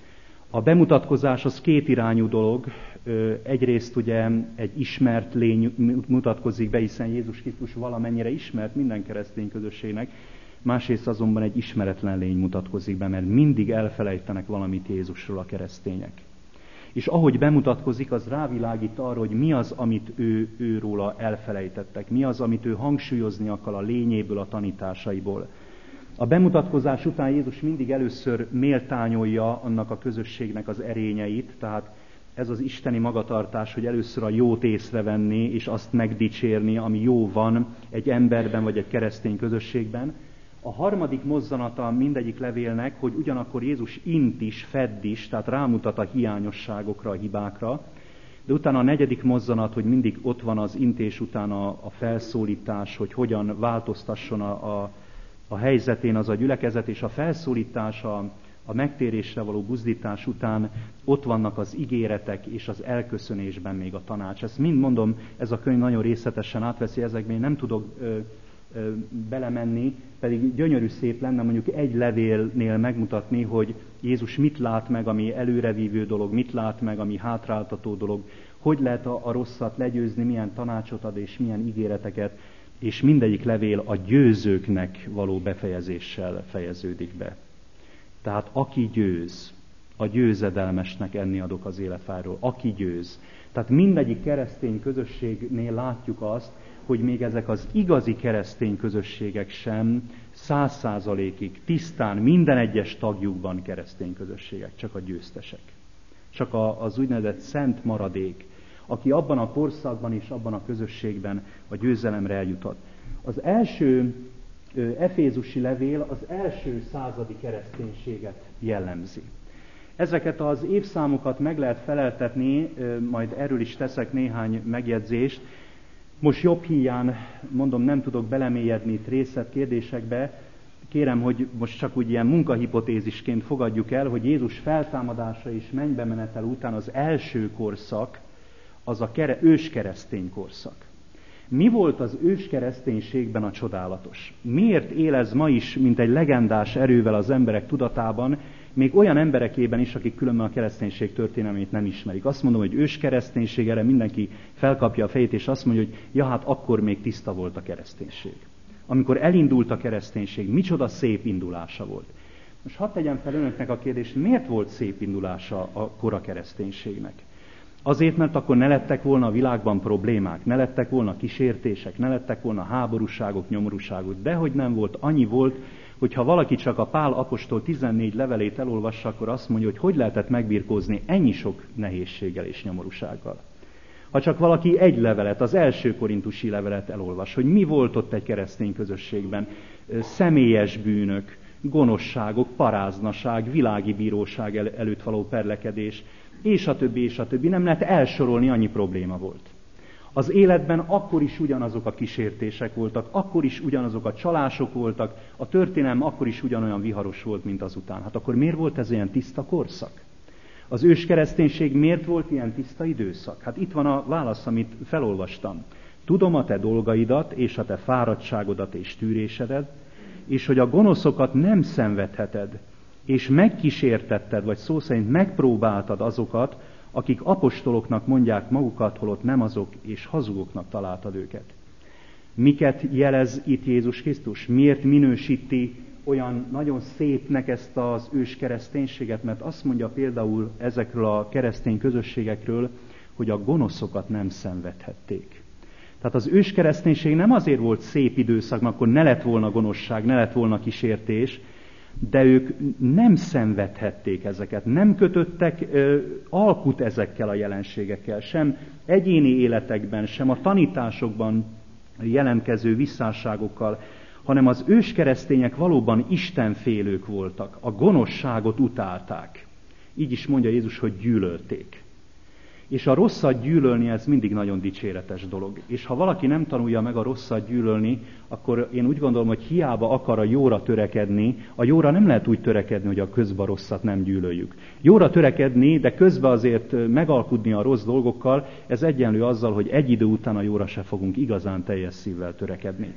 A bemutatkozás az kétirányú dolog. Egyrészt ugye egy ismert lény mutatkozik be, hiszen Jézus Krisztus valamennyire ismert minden keresztény közösségnek, másrészt azonban egy ismeretlen lény mutatkozik be, mert mindig elfelejtenek valamit Jézusról a keresztények. És ahogy bemutatkozik, az rávilágít arra, hogy mi az, amit ő, őróla elfelejtettek, mi az, amit ő hangsúlyozni akar a lényéből, a tanításaiból. A bemutatkozás után Jézus mindig először méltányolja annak a közösségnek az erényeit, tehát ez az isteni magatartás, hogy először a jót észrevenni, és azt megdicsérni, ami jó van egy emberben, vagy egy keresztény közösségben. A harmadik mozzanata mindegyik levélnek, hogy ugyanakkor Jézus int is, fedd is, tehát rámutat a hiányosságokra, a hibákra, de utána a negyedik mozzanat, hogy mindig ott van az intés után a, a felszólítás, hogy hogyan változtasson a, a, a helyzetén az a gyülekezet, és a felszólítás, a, a megtérésre való buzdítás után ott vannak az ígéretek, és az elköszönésben még a tanács. Ezt mind mondom, ez a könyv nagyon részletesen átveszi ezekben, én nem tudok ö, ö, belemenni, pedig gyönyörű szép lenne mondjuk egy levélnél megmutatni, hogy Jézus mit lát meg, ami előrevívő dolog, mit lát meg, ami hátráltató dolog, hogy lehet a, a rosszat legyőzni, milyen tanácsot ad, és milyen ígéreteket, és mindegyik levél a győzőknek való befejezéssel fejeződik be. Tehát aki győz, a győzedelmesnek enni adok az életfáról. Aki győz. Tehát mindegyik keresztény közösségnél látjuk azt, hogy még ezek az igazi keresztény közösségek sem száz százalékig tisztán minden egyes tagjukban keresztény közösségek, csak a győztesek. Csak a, az úgynevezett szent maradék, aki abban a korszakban és abban a közösségben a győzelemre eljutott. Az első efézusi levél az első századi kereszténységet jellemzi. Ezeket az évszámokat meg lehet feleltetni, majd erről is teszek néhány megjegyzést. Most jobb híján, mondom, nem tudok belemélyedni itt részletkérdésekbe. Kérem, hogy most csak úgy ilyen munkahipotézisként fogadjuk el, hogy Jézus feltámadása és mennybe menetel után az első korszak, az a kere, őskeresztény korszak. Mi volt az őskereszténységben a csodálatos? Miért él ez ma is, mint egy legendás erővel az emberek tudatában, még olyan emberekében is, akik különben a kereszténység történelmét nem ismerik? Azt mondom, hogy őskereszténység, erre mindenki felkapja a fejét, és azt mondja, hogy ja, hát akkor még tiszta volt a kereszténység. Amikor elindult a kereszténység, micsoda szép indulása volt. Most hadd tegyem fel önöknek a kérdést, miért volt szép indulása a kora kereszténységnek? Azért, mert akkor ne lettek volna a világban problémák, ne lettek volna kísértések, ne lettek volna háborúságok, nyomorúságok, dehogy nem volt, annyi volt, hogy ha valaki csak a Pál apostol tizennégy levelét elolvassa, akkor azt mondja, hogy hogy lehetett megbirkózni ennyi sok nehézséggel és nyomorúsággal. Ha csak valaki egy levelet, az első korintusi levelet elolvas, hogy mi volt ott egy keresztény közösségben, személyes bűnök, gonoszságok, paráznaság, világi bíróság el- előtt való perlekedés, és a többi, és a többi, nem lehet elsorolni, annyi probléma volt. Az életben akkor is ugyanazok a kísértések voltak, akkor is ugyanazok a csalások voltak, a történelem akkor is ugyanolyan viharos volt, mint azután. Hát akkor miért volt ez ilyen tiszta korszak? Az őskereszténység miért volt ilyen tiszta időszak? Hát itt van a válasz, amit felolvastam. Tudom a te dolgaidat, és a te fáradtságodat és tűrésedet, és hogy a gonoszokat nem szenvedheted, és megkísértetted, vagy szó szerint megpróbáltad azokat, akik apostoloknak mondják magukat, holott nem azok, és hazugoknak találtad őket. Miket jelez itt Jézus Krisztus? Miért minősíti olyan nagyon szépnek ezt az őskereszténységet? Mert azt mondja például ezekről a keresztény közösségekről, hogy a gonoszokat nem szenvedhették. Tehát az őskereszténység nem azért volt szép időszak, mert akkor ne lett volna gonoszság, ne lett volna kísértés, de ők nem szenvedhették ezeket, nem kötöttek ö, alkut ezekkel a jelenségekkel, sem egyéni életekben, sem a tanításokban jelentkező visszásságokkal, hanem az őskeresztények valóban istenfélők voltak, a gonoszságot utálták. Így is mondja Jézus, hogy gyűlölték. És a rosszat gyűlölni, ez mindig nagyon dicséretes dolog. És ha valaki nem tanulja meg a rosszat gyűlölni, akkor én úgy gondolom, hogy hiába akar a jóra törekedni, a jóra nem lehet úgy törekedni, hogy a közben a rosszat nem gyűlöljük. Jóra törekedni, de közben azért megalkudni a rossz dolgokkal, ez egyenlő azzal, hogy egy idő után a jóra se fogunk igazán teljes szívvel törekedni.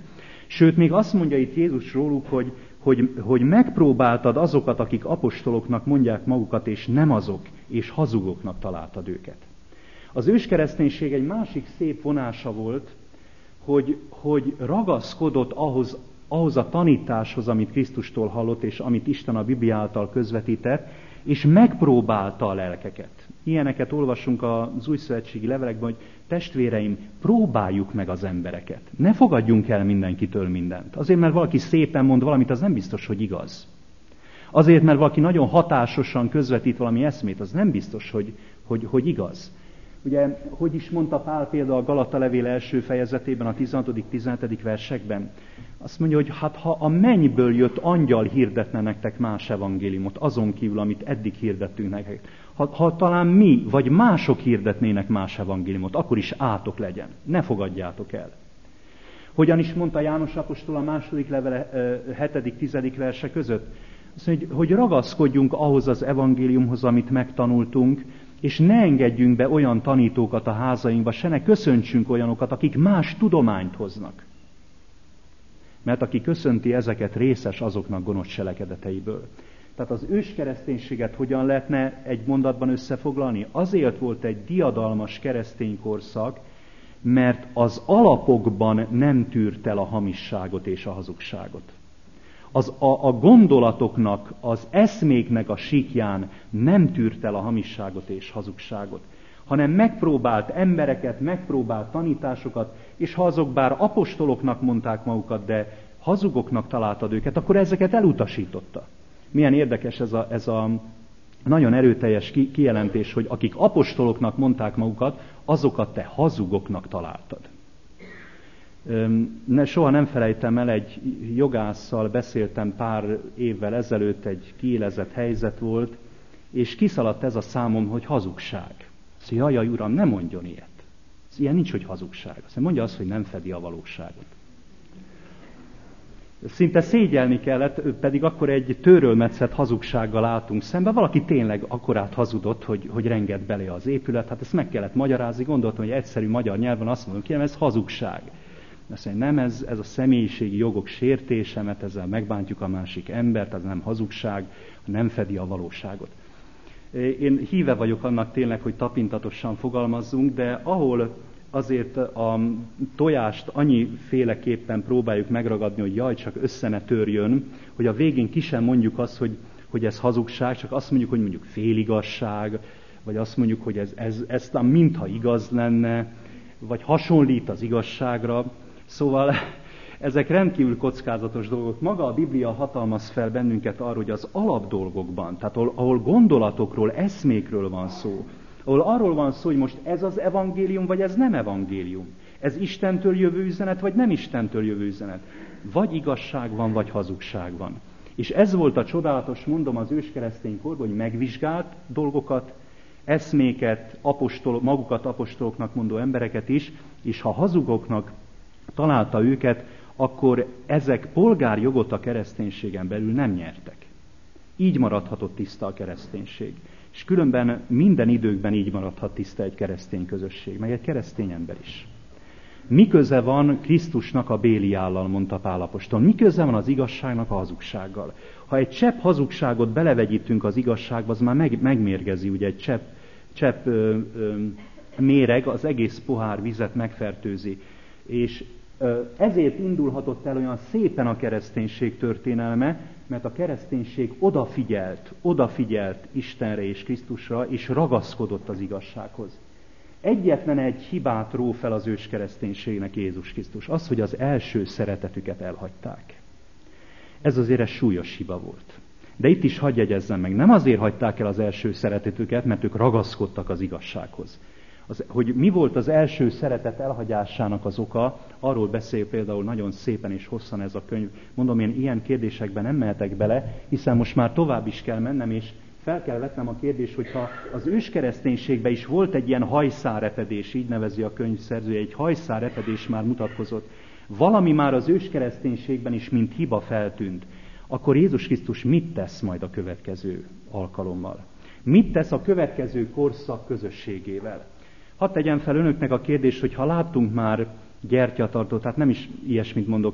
Sőt, még azt mondja itt Jézus róluk, hogy, hogy, hogy megpróbáltad azokat, akik apostoloknak mondják magukat, és nem azok, és hazugoknak találtad őket. Az őskereszténység egy másik szép vonása volt, hogy, hogy ragaszkodott ahhoz, ahhoz a tanításhoz, amit Krisztustól hallott, és amit Isten a Biblia által közvetített, és megpróbálta a lelkeket. Ilyeneket olvasunk az újszövetségi levelekben, hogy testvéreim, próbáljuk meg az embereket. Ne fogadjunk el mindenkitől mindent. Azért, mert valaki szépen mond valamit, az nem biztos, hogy igaz. Azért, mert valaki nagyon hatásosan közvetít valami eszmét, az nem biztos, hogy, hogy, hogy igaz. Ugye, hogy is mondta Pál például a Galata levél első fejezetében, a tizenhatodik-tizenhetedik versekben? Azt mondja, hogy hát ha a mennyből jött angyal hirdetne nektek más evangéliumot, azon kívül, amit eddig hirdettünk nektek. Ha, ha talán mi, vagy mások hirdetnének más evangéliumot, akkor is átok legyen. Ne fogadjátok el. Hogyan is mondta János apostol a második levele hetedik-tizedik verse között? Azt mondja, hogy ragaszkodjunk ahhoz az evangéliumhoz, amit megtanultunk, és ne engedjünk be olyan tanítókat a házainkba, se ne köszöntsünk olyanokat, akik más tudományt hoznak. Mert aki köszönti ezeket, részes azoknak gonosz cselekedeteiből. Tehát az őskereszténységet hogyan lehetne egy mondatban összefoglalni? Azért volt egy diadalmas keresztény korszak, mert az alapokban nem tűrt el a hamisságot és a hazugságot. Az, a, a gondolatoknak, az eszméknek a síkján nem tűrt el a hamisságot és hazugságot, hanem megpróbált embereket, megpróbált tanításokat, és ha azok bár apostoloknak mondták magukat, de hazugoknak találtad őket, akkor ezeket elutasította. Milyen érdekes ez a, ez a nagyon erőteljes kijelentés, hogy akik apostoloknak mondták magukat, azokat te hazugoknak találtad. Ne, soha nem felejtem el, egy jogásszal beszéltem pár évvel ezelőtt, egy kiélezett helyzet volt, és kiszaladt ez a számom, hogy hazugság. Azt mondja, jaj, uram, ne mondjon ilyet. Ez ilyen nincs, hogy hazugság. Azt mondja azt, hogy nem fedi a valóságot. Szinte szégyelni kellett, pedig akkor egy tőrölmetszett hazugsággal álltunk szembe. Valaki tényleg akkorát hazudott, hogy, hogy rengett bele az épület. Hát ezt meg kellett magyarázni. Gondoltam, hogy egyszerű magyar nyelven azt mondom ki, nem, ez hazugság. Azt mondja, nem, ez, ez a személyiségi jogok sértése, mert ezzel megbántjuk a másik embert, ez nem hazugság, nem fedi a valóságot. Én híve vagyok annak tényleg, hogy tapintatosan fogalmazzunk, de ahol azért a tojást annyiféleképpen próbáljuk megragadni, hogy jaj, csak össze ne törjön, hogy a végén ki sem mondjuk azt, hogy, hogy ez hazugság, csak azt mondjuk, hogy mondjuk féligasság, vagy azt mondjuk, hogy ez, ez, ez mintha igaz lenne, vagy hasonlít az igazságra. Szóval ezek rendkívül kockázatos dolgok. Maga a Biblia hatalmaz fel bennünket arra, hogy az alapdolgokban, tehát ahol, ahol gondolatokról, eszmékről van szó, ahol arról van szó, hogy most ez az evangélium, vagy ez nem evangélium. Ez Istentől jövő üzenet, vagy nem Istentől jövő üzenet. Vagy igazság van, vagy hazugság van. És ez volt a csodálatos, mondom, az őskeresztény korban, hogy megvizsgált dolgokat, eszméket, apostol, magukat apostoloknak mondó embereket is, és ha hazugoknak találta őket, akkor ezek polgárjogot a kereszténységen belül nem nyertek. Így maradhatott tiszta a kereszténység. És különben minden időkben így maradhat tiszta egy keresztény közösség, meg egy keresztény ember is. Mi köze van Krisztusnak a Béliállal, mondta Pál apostol? Mi köze van az igazságnak a hazugsággal? Ha egy csepp hazugságot belevegyítünk az igazságba, az már meg, megmérgezi, ugye egy csepp, csepp ö, ö, méreg az egész pohár vizet megfertőzi. És ö, ezért indulhatott el olyan szépen a kereszténység történelme, mert a kereszténység odafigyelt, odafigyelt Istenre és Krisztusra, és ragaszkodott az igazsághoz. Egyetlen egy hibát ró fel az őskereszténységnek Jézus Krisztus, az, hogy az első szeretetüket elhagyták. Ez azért egy súlyos hiba volt. De itt is hadd jegyezzem meg, nem azért hagyták el az első szeretetüket, mert ők ragaszkodtak az igazsághoz. Az, hogy mi volt az első szeretet elhagyásának az oka, arról beszél például nagyon szépen és hosszan ez a könyv. Mondom, én ilyen kérdésekben nem mehetek bele, hiszen most már tovább is kell mennem, és fel kell vetnem a kérdést, hogyha az őskereszténységben is volt egy ilyen hajszárepedés, így nevezi a könyv szerzője, egy hajszárepedés már mutatkozott, valami már az őskereszténységben is mint hiba feltűnt, akkor Jézus Krisztus mit tesz majd a következő alkalommal? Mit tesz a következő korszak közösségével? Hadd tegyem fel önöknek a kérdést, hogy ha láttunk már gyertyatartót, tehát nem is ilyesmit mondok,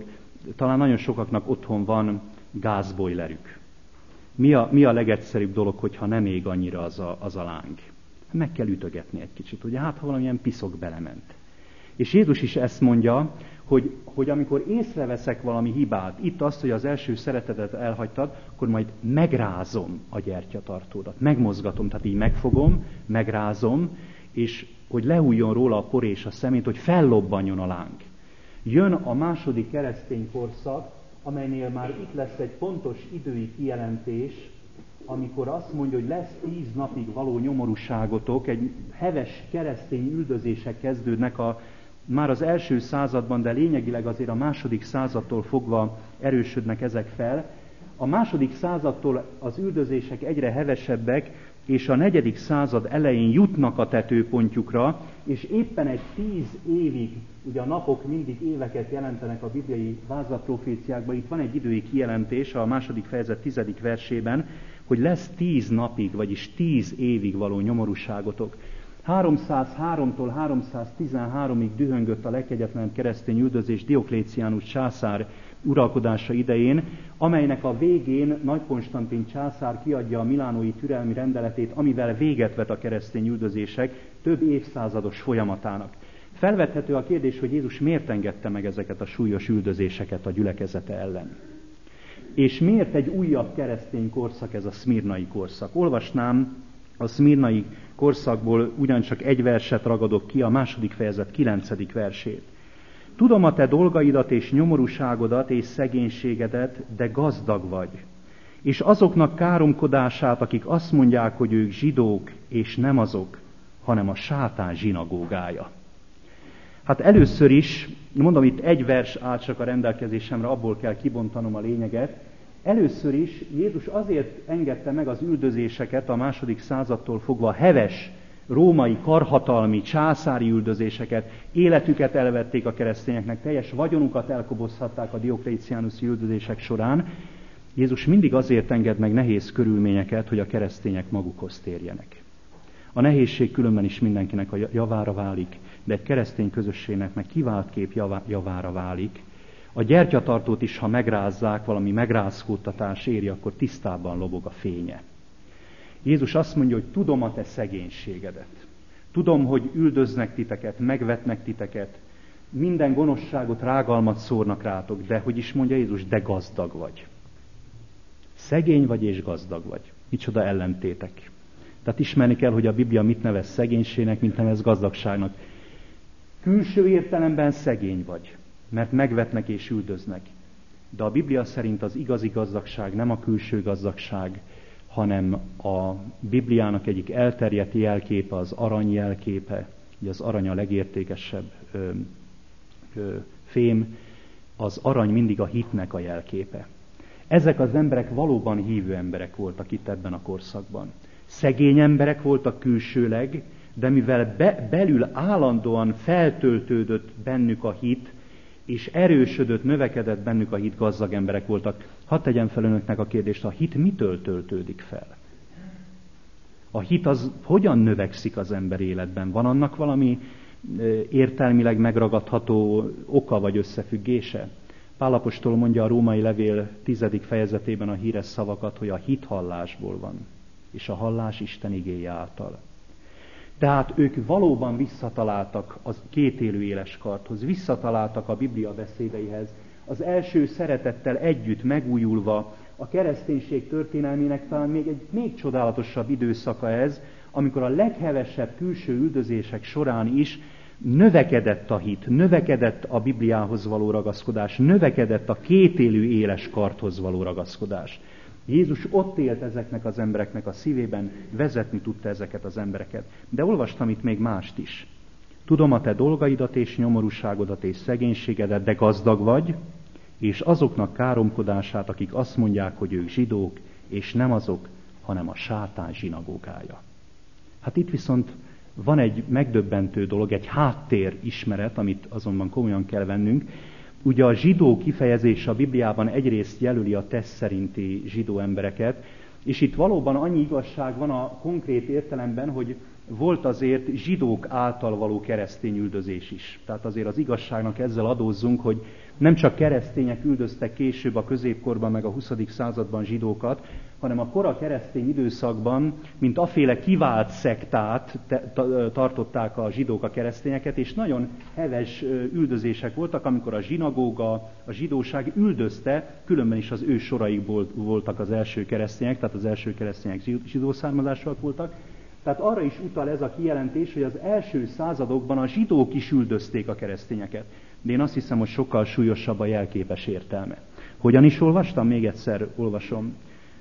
talán nagyon sokaknak otthon van gázbojlerük. Mi a, mi a legegyszerűbb dolog, hogyha nem ég annyira az a, az a láng? Meg kell ütögetni egy kicsit, ugye? Hát, ha valamilyen piszok belement. És Jézus is ezt mondja, hogy, hogy amikor észreveszek valami hibát, itt azt, hogy az első szeretetet elhagytad, akkor majd megrázom a gyertyatartódat, megmozgatom, tehát így megfogom, megrázom, és hogy lehújjon róla a por és a szemét, hogy fellobbanjon a láng. Jön a második keresztény korszak, amelynél már itt lesz egy pontos idői kijelentés, amikor azt mondja, hogy lesz tíz napig való nyomorúságotok, egy heves keresztény üldözések kezdődnek a, már az első században, de lényegileg azért a második századtól fogva erősödnek ezek fel. A második századtól az üldözések egyre hevesebbek, és a negyedik század elején jutnak a tetőpontjukra, és éppen egy tíz évig, ugye a napok mindig éveket jelentenek a bibliai vázlatproféciákban, itt van egy idői kijelentés a második fejezet tizedik versében, hogy lesz tíz napig, vagyis tíz évig való nyomorúságotok. háromszázháromtól háromszáztizenháromig dühöngött a legkegyetlenebb keresztény üldözés Diokléciánus császár uralkodása idején, amelynek a végén Nagy Konstantin császár kiadja a milánói türelmi rendeletét, amivel véget vet a keresztény üldözések több évszázados folyamatának. Felvethető a kérdés, hogy Jézus miért engedte meg ezeket a súlyos üldözéseket a gyülekezete ellen. És miért egy újabb keresztény korszak ez a szmirnai korszak? Olvasnám a szmirnai korszakból ugyancsak egy verset ragadok ki, a második fejezet kilencedik versét. Tudom a te dolgaidat és nyomorúságodat és szegénységedet, de gazdag vagy. És azoknak káromkodását, akik azt mondják, hogy ők zsidók, és nem azok, hanem a sátán zsinagógája. Hát először is, mondom, itt egy vers áll csak a rendelkezésemre, abból kell kibontanom a lényeget. Először is Jézus azért engedte meg az üldözéseket a második századtól fogva, heves, római, karhatalmi, császári üldözéseket, életüket elvették a keresztényeknek, teljes vagyonukat elkobozhatták a Diokléciánuszi üldözések során. Jézus mindig azért enged meg nehéz körülményeket, hogy a keresztények magukhoz térjenek. A nehézség különben is mindenkinek a javára válik, de egy keresztény közösségnek meg kivált kép javára válik. A gyertyatartót is, ha megrázzák, valami megrázkódtatás éri, akkor tisztában lobog a fénye. Jézus azt mondja, hogy tudom a te szegénységedet. Tudom, hogy üldöznek titeket, megvetnek titeket, minden gonoszságot, rágalmat szórnak rátok, de hogy is mondja Jézus, de gazdag vagy. Szegény vagy és gazdag vagy. Micsoda ellentétek. Tehát ismerni kell, hogy a Biblia mit nevez szegénységnek, mit nevez gazdagságnak. Külső értelemben szegény vagy, mert megvetnek és üldöznek. De a Biblia szerint az igazi gazdagság nem a külső gazdagság, hanem a Bibliának egyik elterjedt jelképe, az arany jelképe, ugye az arany a legértékesebb ö, ö, fém, az arany mindig a hitnek a jelképe. Ezek az emberek valóban hívő emberek voltak itt ebben a korszakban. Szegény emberek voltak külsőleg, de mivel be, belül állandóan feltöltődött bennük a hit, és erősödött, növekedett bennük a hit, gazdag emberek voltak. Hadd tegyem fel önöknek a kérdést, a hit mitől töltődik fel? A hit az hogyan növekszik az ember életben? Van annak valami értelmileg megragadható oka vagy összefüggése? Pál apostol mondja a római levél tizedik fejezetében a híres szavakat, hogy a hit hallásból van, és a hallás Isten igéje által. Tehát ők valóban visszataláltak az kétélű éles karthoz, visszataláltak a Biblia beszédeihez, az első szeretettel együtt megújulva, a kereszténység történelmének talán még egy még csodálatosabb időszaka ez, amikor a leghevesebb külső üldözések során is növekedett a hit, növekedett a Bibliához való ragaszkodás, növekedett a kétélű éles karthoz való ragaszkodás. Jézus ott élt ezeknek az embereknek a szívében, vezetni tudta ezeket az embereket. De olvastam itt még mást is. Tudom a te dolgaidat és nyomorúságodat és szegénységedet, de gazdag vagy, és azoknak káromkodását, akik azt mondják, hogy ők zsidók, és nem azok, hanem a sátán zsinagógája. Hát itt viszont van egy megdöbbentő dolog, egy háttér ismeret, amit azonban komolyan kell vennünk. Ugye a zsidó kifejezés a Bibliában egyrészt jelöli a test szerinti zsidó embereket, és itt valóban annyi igazság van a konkrét értelemben, hogy volt azért zsidók által való keresztény üldözés is. Tehát azért az igazságnak ezzel adózzunk, hogy nem csak keresztények üldöztek később a középkorban, meg a huszadik században zsidókat, hanem a kora keresztény időszakban, mint aféle kivált szektát te, ta, tartották a zsidók a keresztényeket, és nagyon heves üldözések voltak, amikor a zsinagóga, a zsidóság üldözte, különben is az ő soraikból voltak az első keresztények, tehát az első keresztények zsidó származásúak voltak. Tehát arra is utal ez a kijelentés, hogy az első századokban a zsidók is üldözték a keresztényeket. De én azt hiszem, hogy sokkal súlyosabb a jelképes értelme. Hogyan is olvastam? Még egyszer olvasom.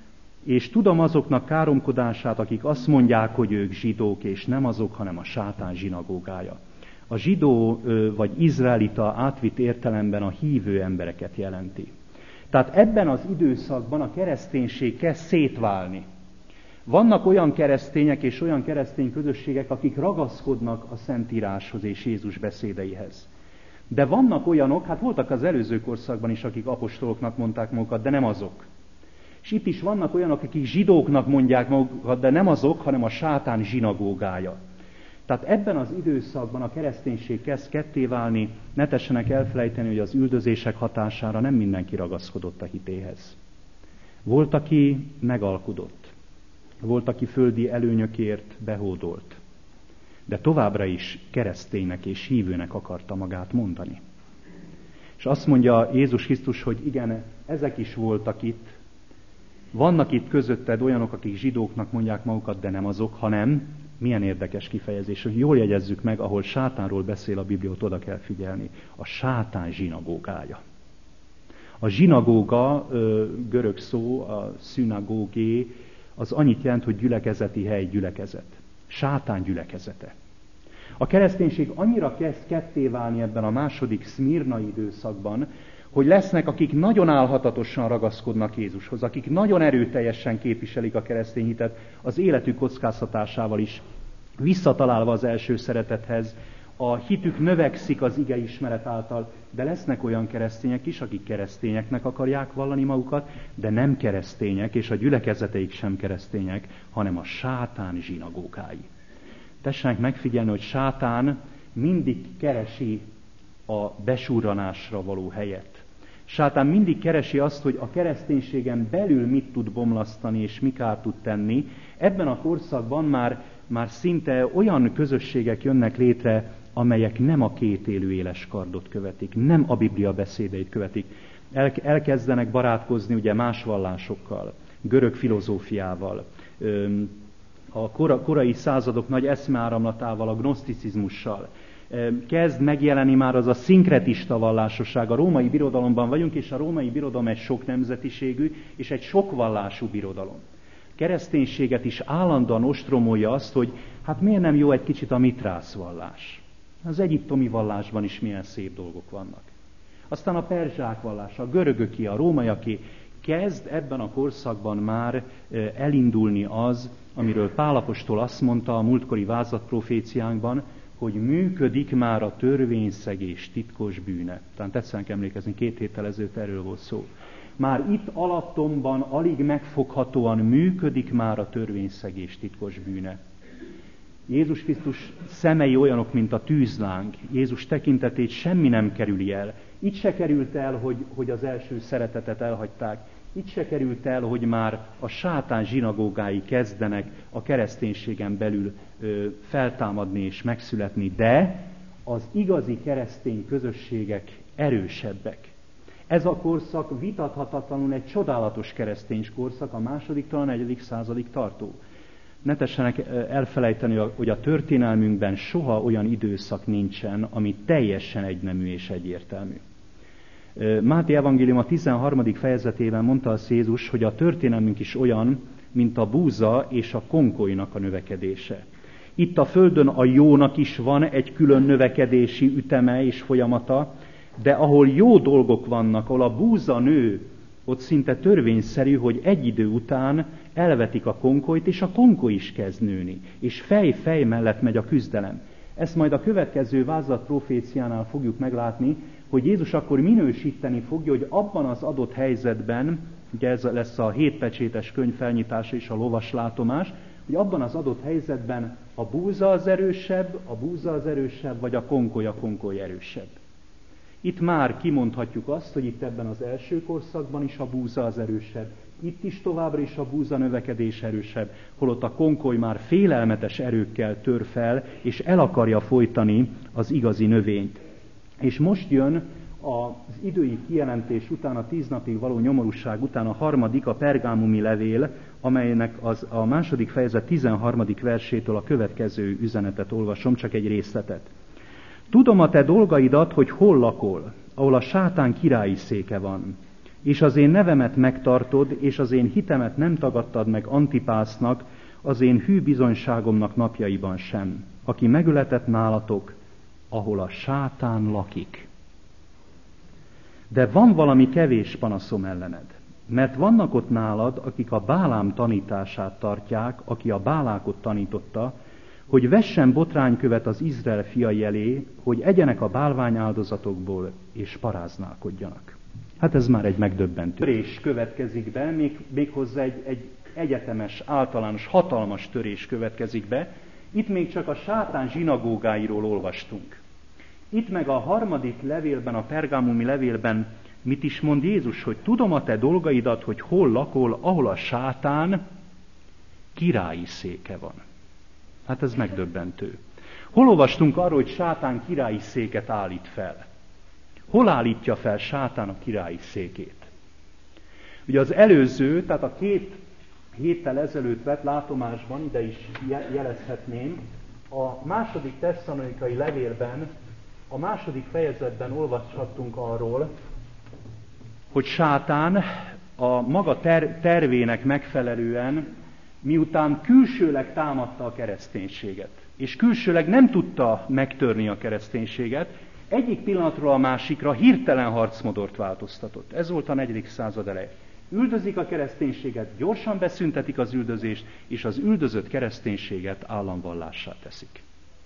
És tudom azoknak káromkodását, akik azt mondják, hogy ők zsidók, és nem azok, hanem a sátán zsinagógája. A zsidó vagy izraelita átvitt értelemben a hívő embereket jelenti. Tehát ebben az időszakban a kereszténység kezd szétválni. Vannak olyan keresztények és olyan keresztény közösségek, akik ragaszkodnak a Szentíráshoz és Jézus beszédeihez. De vannak olyanok, hát voltak az előző korszakban is, akik apostoloknak mondták magukat, de nem azok. És itt is vannak olyanok, akik zsidóknak mondják magukat, de nem azok, hanem a sátán zsinagógája. Tehát ebben az időszakban a kereszténység kezd ketté válni, ne tessenek elfelejteni, hogy az üldözések hatására nem mindenki ragaszkodott a hitéhez. Volt, aki megalkudott. Volt, aki földi előnyökért behódolt. De továbbra is kereszténynek és hívőnek akarta magát mondani. És azt mondja Jézus Krisztus, hogy igen, ezek is voltak itt. Vannak itt közötted olyanok, akik zsidóknak mondják magukat, de nem azok, hanem, milyen érdekes kifejezés, hogy jól jegyezzük meg, ahol sátánról beszél a Biblia, ott oda kell figyelni. A sátán zsinagógája. A zsinagóga, görög szó, a szünagógé, az annyit jelent, hogy gyülekezeti hely, gyülekezet. Sátán gyülekezete. A kereszténység annyira kezd ketté válni ebben a második szmirnai időszakban, hogy lesznek, akik nagyon álhatatosan ragaszkodnak Jézushoz, akik nagyon erőteljesen képviselik a keresztény hitet, az életük kockáztatásával is, visszatalálva az első szeretethez. A hitük növekszik az ige ismeret által, de lesznek olyan keresztények is, akik keresztényeknek akarják vallani magukat, de nem keresztények, és a gyülekezeteik sem keresztények, hanem a sátán zsinagógái. Tessenek megfigyelni, hogy sátán mindig keresi a besurranásra való helyet. Sátán mindig keresi azt, hogy a kereszténységen belül mit tud bomlasztani és mi kárt tud tenni. Ebben a korszakban már, már szinte olyan közösségek jönnek létre, amelyek nem a kétélű éles kardot követik, nem a Biblia beszédeit követik. El, elkezdenek barátkozni ugye más vallásokkal, görög filozófiával, a kora, korai századok nagy eszmeáramlatával, a gnoszticizmussal. Kezd megjelenni már az a szinkretista vallásosság. A római birodalomban vagyunk, és a római birodalom egy sok nemzetiségű, és egy sok vallású birodalom. Kereszténységet is állandóan ostromolja azt, hogy hát miért nem jó egy kicsit a mitrász vallás. Az egyiptomi vallásban is milyen szép dolgok vannak. Aztán a perzsák vallása, a görögöké, a rómaiaké. Kezd ebben a korszakban már elindulni az, amiről Pál apostol azt mondta a múltkori vázlatproféciánkban, hogy működik már a törvényszegés titkos bűne. Talán tetszenek emlékezni, két héttel ezelőtt erről volt szó. Már itt alattomban alig megfoghatóan működik már a törvényszegés titkos bűne. Jézus Krisztus szemei olyanok, mint a tűzláng. Jézus tekintetét semmi nem kerüli el. Itt se került el, hogy, hogy az első szeretetet elhagyták. Itt se került el, hogy már a sátán zsinagógái kezdenek a kereszténységen belül ö, feltámadni és megszületni, de az igazi keresztény közösségek erősebbek. Ez a korszak vitathatatlanul egy csodálatos keresztény korszak, a második-től a negyedik századig tartó. Ne tessenek elfelejteni, hogy a történelmünkben soha olyan időszak nincsen, ami teljesen egynemű és egyértelmű. Máté evangélium a tizenharmadik fejezetében mondta az Jézus, hogy a történelmünk is olyan, mint a búza és a konkolynak a növekedése. Itt a földön a jónak is van egy külön növekedési üteme és folyamata, de ahol jó dolgok vannak, ahol a búza nő, ott szinte törvényszerű, hogy egy idő után elvetik a konkolyt, és a konkoly is kezd nőni, és fej-fej mellett megy a küzdelem. Ezt majd a következő vázlat proféciánál fogjuk meglátni, hogy Jézus akkor minősíteni fogja, hogy abban az adott helyzetben, ugye ez lesz a hétpecsétes könyv felnyitása és a lovas látomás, hogy abban az adott helyzetben a búza az erősebb, a búza az erősebb, vagy a konkoly a konkoly erősebb. Itt már kimondhatjuk azt, hogy itt ebben az első korszakban is a búza az erősebb, itt is továbbra is a búza növekedés erősebb, holott a konkoly már félelmetes erőkkel tör fel, és el akarja folytani az igazi növényt. És most jön az idői kijelentés után, a tíz napig való nyomorúság után a harmadik, a pergámumi levél, amelynek az, a második fejezet tizenharmadik versétől a következő üzenetet olvasom, csak egy részletet. Tudom a te dolgaidat, hogy hol lakol, ahol a sátán királyi széke van, és az én nevemet megtartod, és az én hitemet nem tagadtad meg Antipásznak, az én hű bizonyságomnak napjaiban sem, aki megöletett nálatok, ahol a sátán lakik. De van valami kevés panaszom ellened, mert vannak ott nálad, akik a Bálám tanítását tartják, aki a Bálákot tanította, hogy vessen botránykövet az Izrael fiai elé, hogy egyenek a bálványáldozatokból, és paráználkodjanak. Hát ez már egy megdöbbentő törés következik be, még, méghozzá egy, egy egyetemes, általános, hatalmas törés következik be. Itt még csak a sátán zsinagógáiról olvastunk. Itt meg a harmadik levélben, a pergámumi levélben mit is mond Jézus, hogy tudom a te dolgaidat, hogy hol lakol, ahol a sátán királyi széke van. Hát ez megdöbbentő. Hol olvastunk arról, hogy sátán királyi széket állít fel? Hol állítja fel sátán a királyi székét? Ugye az előző, tehát a két héttel ezelőtt vett látomásban, ide is jelezhetném, a második tesszalonikai levélben, a második fejezetben olvashattunk arról, hogy sátán a maga ter- tervének megfelelően, miután külsőleg támadta a kereszténységet, és külsőleg nem tudta megtörni a kereszténységet, egyik pillanatról a másikra hirtelen harcmodort változtatott. Ez volt a negyedik század eleje. Üldözik a kereszténységet, gyorsan beszüntetik az üldözést, és az üldözött kereszténységet államvallássá teszik.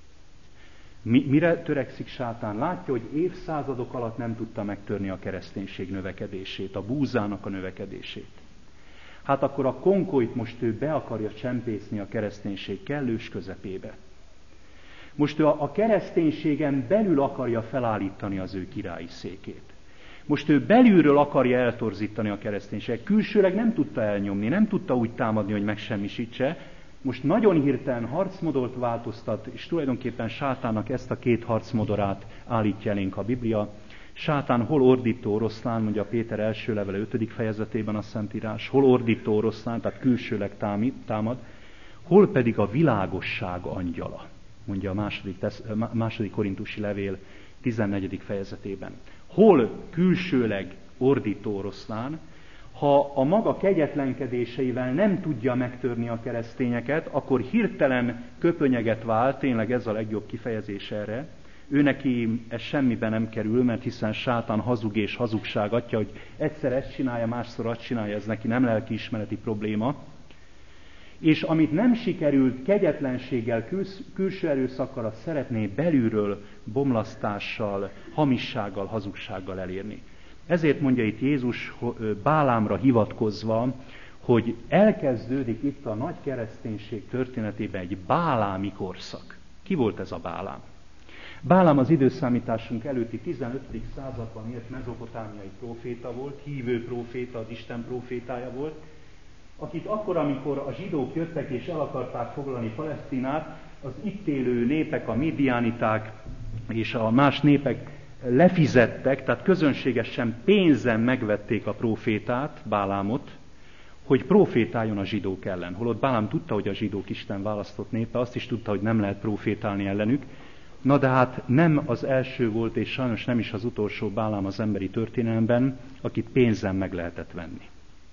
Mi, mire törekszik sátán? Látja, hogy évszázadok alatt nem tudta megtörni a kereszténység növekedését, a búzának a növekedését. Hát akkor a konkolyt most ő be akarja csempészni a kereszténység kellős közepébe. Most ő a kereszténységen belül akarja felállítani az ő királyi székét. Most ő belülről akarja eltorzítani a kereszténységet. Külsőleg nem tudta elnyomni, nem tudta úgy támadni, hogy megsemmisítse. Most nagyon hirtelen harcmodort változtat, és tulajdonképpen sátánnak ezt a két harcmodorát állítja elénk a Biblia. Sátán hol ordító oroszlán, mondja Péter első levele ötödik fejezetében a Szentírás, hol ordító oroszlán, tehát külsőleg támad, hol pedig a világosság angyala, mondja a második, tesz, második korintusi levél tizennegyedik fejezetében. Hol külsőleg ordító oroszlán, ha a maga kegyetlenkedéseivel nem tudja megtörni a keresztényeket, akkor hirtelen köpönyeget vált, tényleg ez a legjobb kifejezés erre. Ő neki ez semmiben nem kerül, mert hiszen sátán hazug és hazugság atya, hogy egyszer ezt csinálja, másszor azt csinálja, ez neki nem lelkiismereti probléma. És amit nem sikerült kegyetlenséggel, küls- külső erőszakkal, azt szeretné belülről bomlasztással, hamissággal, hazugsággal elérni. Ezért mondja itt Jézus Bálámra hivatkozva, hogy elkezdődik itt a nagy kereszténység történetében egy bálámi korszak. Ki volt ez a Bálám? Bálám az időszámításunk előtti tizenötödik században élt mezopotámiai próféta volt, hívő próféta, az Isten prófétája volt, akit akkor, amikor a zsidók jöttek és el akarták foglalni Palesztinát, az itt élő népek, a midianiták és a más népek lefizettek, tehát közönségesen pénzen megvették a prófétát, Bálámot, hogy prófétáljon a zsidók ellen. Holott Bálám tudta, hogy a zsidók Isten választott népe, azt is tudta, hogy nem lehet prófétálni ellenük. Na de hát nem az első volt, és sajnos nem is az utolsó Bálám az emberi történelemben, akit pénzen meg lehetett venni.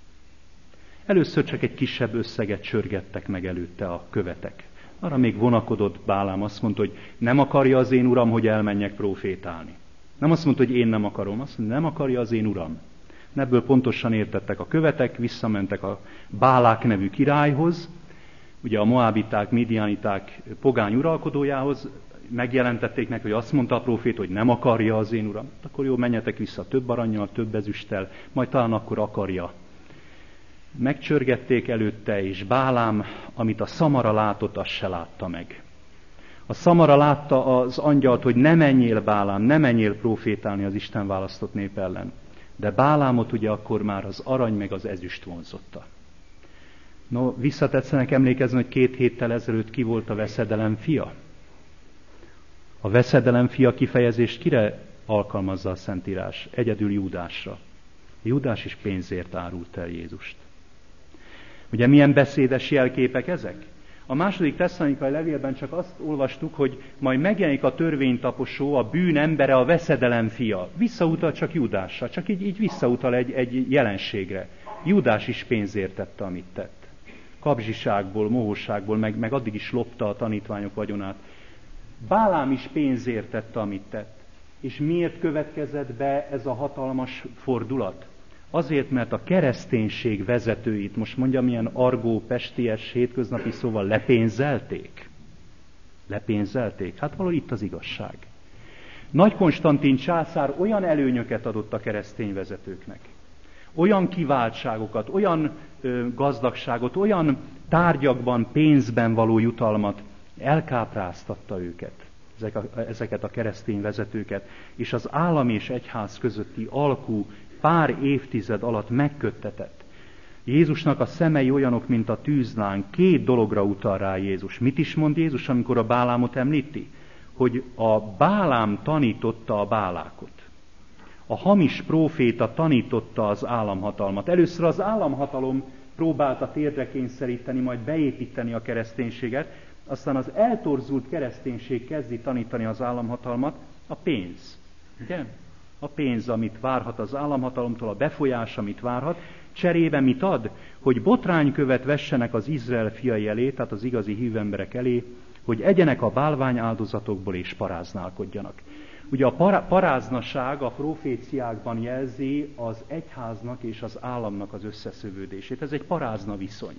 Először csak egy kisebb összeget csörgettek meg előtte a követek. Arra még vonakodott Bálám, azt mondta, hogy nem akarja az én uram, hogy elmenjek prófétálni. Nem azt mondta, hogy én nem akarom, azt mondta, nem akarja az én uram. Ebből pontosan értettek a követek, visszamentek a Bálák nevű királyhoz, ugye a moábiták, midianiták pogány uralkodójához, megjelentették neki, hogy azt mondta a prófét, hogy nem akarja az én uram. Akkor jó, menjetek vissza több arannyal, több ezüsttel, majd talán akkor akarja. Megcsörgették előtte, és Bálám, amit a szamara látott, azt se látta meg. A szamara látta az angyalt, hogy ne menjél, Bálám, ne menjél profétálni az Isten választott nép ellen. De Bálámot ugye akkor már az arany meg az ezüst vonzotta. No, visszatetszenek emlékezni, hogy két héttel ezelőtt ki volt a veszedelem fia? A veszedelem fia kifejezést kire alkalmazza a Szentírás? Egyedül Júdásra. Júdás is pénzért árult el Jézust. Ugye milyen beszédes jelképek ezek? A második Tesszalonikai levélben csak azt olvastuk, hogy majd megjelenik a törvénytaposó, a bűn embere, a veszedelem fia. Visszautal csak Júdásra, csak így, így visszautal egy, egy jelenségre. Júdás is pénzért tette, amit tett. Kapzsiságból, mohóságból, meg, meg addig is lopta a tanítványok vagyonát. Bálám is pénzért tette, amit tett. És miért következett be ez a hatalmas fordulat? Azért, mert a kereszténység vezetőit, most mondjam, ilyen argó, pesties, hétköznapi szóval lepénzelték. Lepénzelték. Hát valahol itt az igazság. Nagy Konstantin császár olyan előnyöket adott a keresztény vezetőknek. Olyan kiváltságokat, olyan ö, gazdagságot, olyan tárgyakban, pénzben való jutalmat, elkápráztatta őket, ezek a, ezeket a keresztény vezetőket, és az állam és egyház közötti alkú pár évtized alatt megköttetett. Jézusnak a szemei olyanok, mint a tűzláng. Két dologra utal rá Jézus. Mit is mond Jézus, amikor a Bálámot említi? Hogy a Bálám tanította a Bálákot. A hamis próféta tanította az államhatalmat. Először az államhatalom próbálta térdre kényszeríteni, majd beépíteni a kereszténységet, aztán az eltorzult kereszténység kezdi tanítani az államhatalmat, a pénz. Ugye? A pénz, amit várhat az államhatalomtól, a befolyás, amit várhat, cserébe mit ad? Hogy botránykövet vessenek az Izrael fiai elé, tehát az igazi hívemberek elé, hogy egyenek a bálványáldozatokból és paráználkodjanak. Ugye a paráznaság a proféciákban jelzi az egyháznak és az államnak az összeszövődését. Ez egy parázna viszony.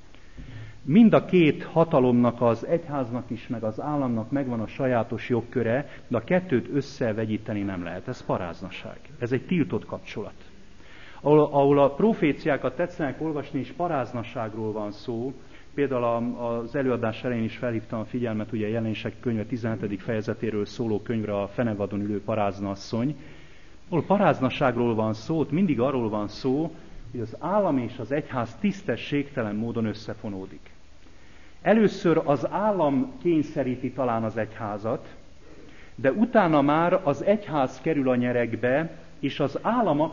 Mind a két hatalomnak, az egyháznak is, meg az államnak megvan a sajátos jogköre, de a kettőt összevegyíteni nem lehet. Ez paráznaság. Ez egy tiltott kapcsolat. Ahol, ahol a proféciákat tetszenek olvasni, és paráznaságról van szó, például az előadás elején is felhívtam a figyelmet, ugye a Jelenések könyve tizenhetedik fejezetéről szóló könyvre, a fenevadon ülő paráznaasszony, ahol paráznaságról van szó, ott mindig arról van szó, hogy az állam és az egyház tisztességtelen módon összefonódik. Először az állam kényszeríti talán az egyházat, de utána már az egyház kerül a nyeregbe, és az, állam,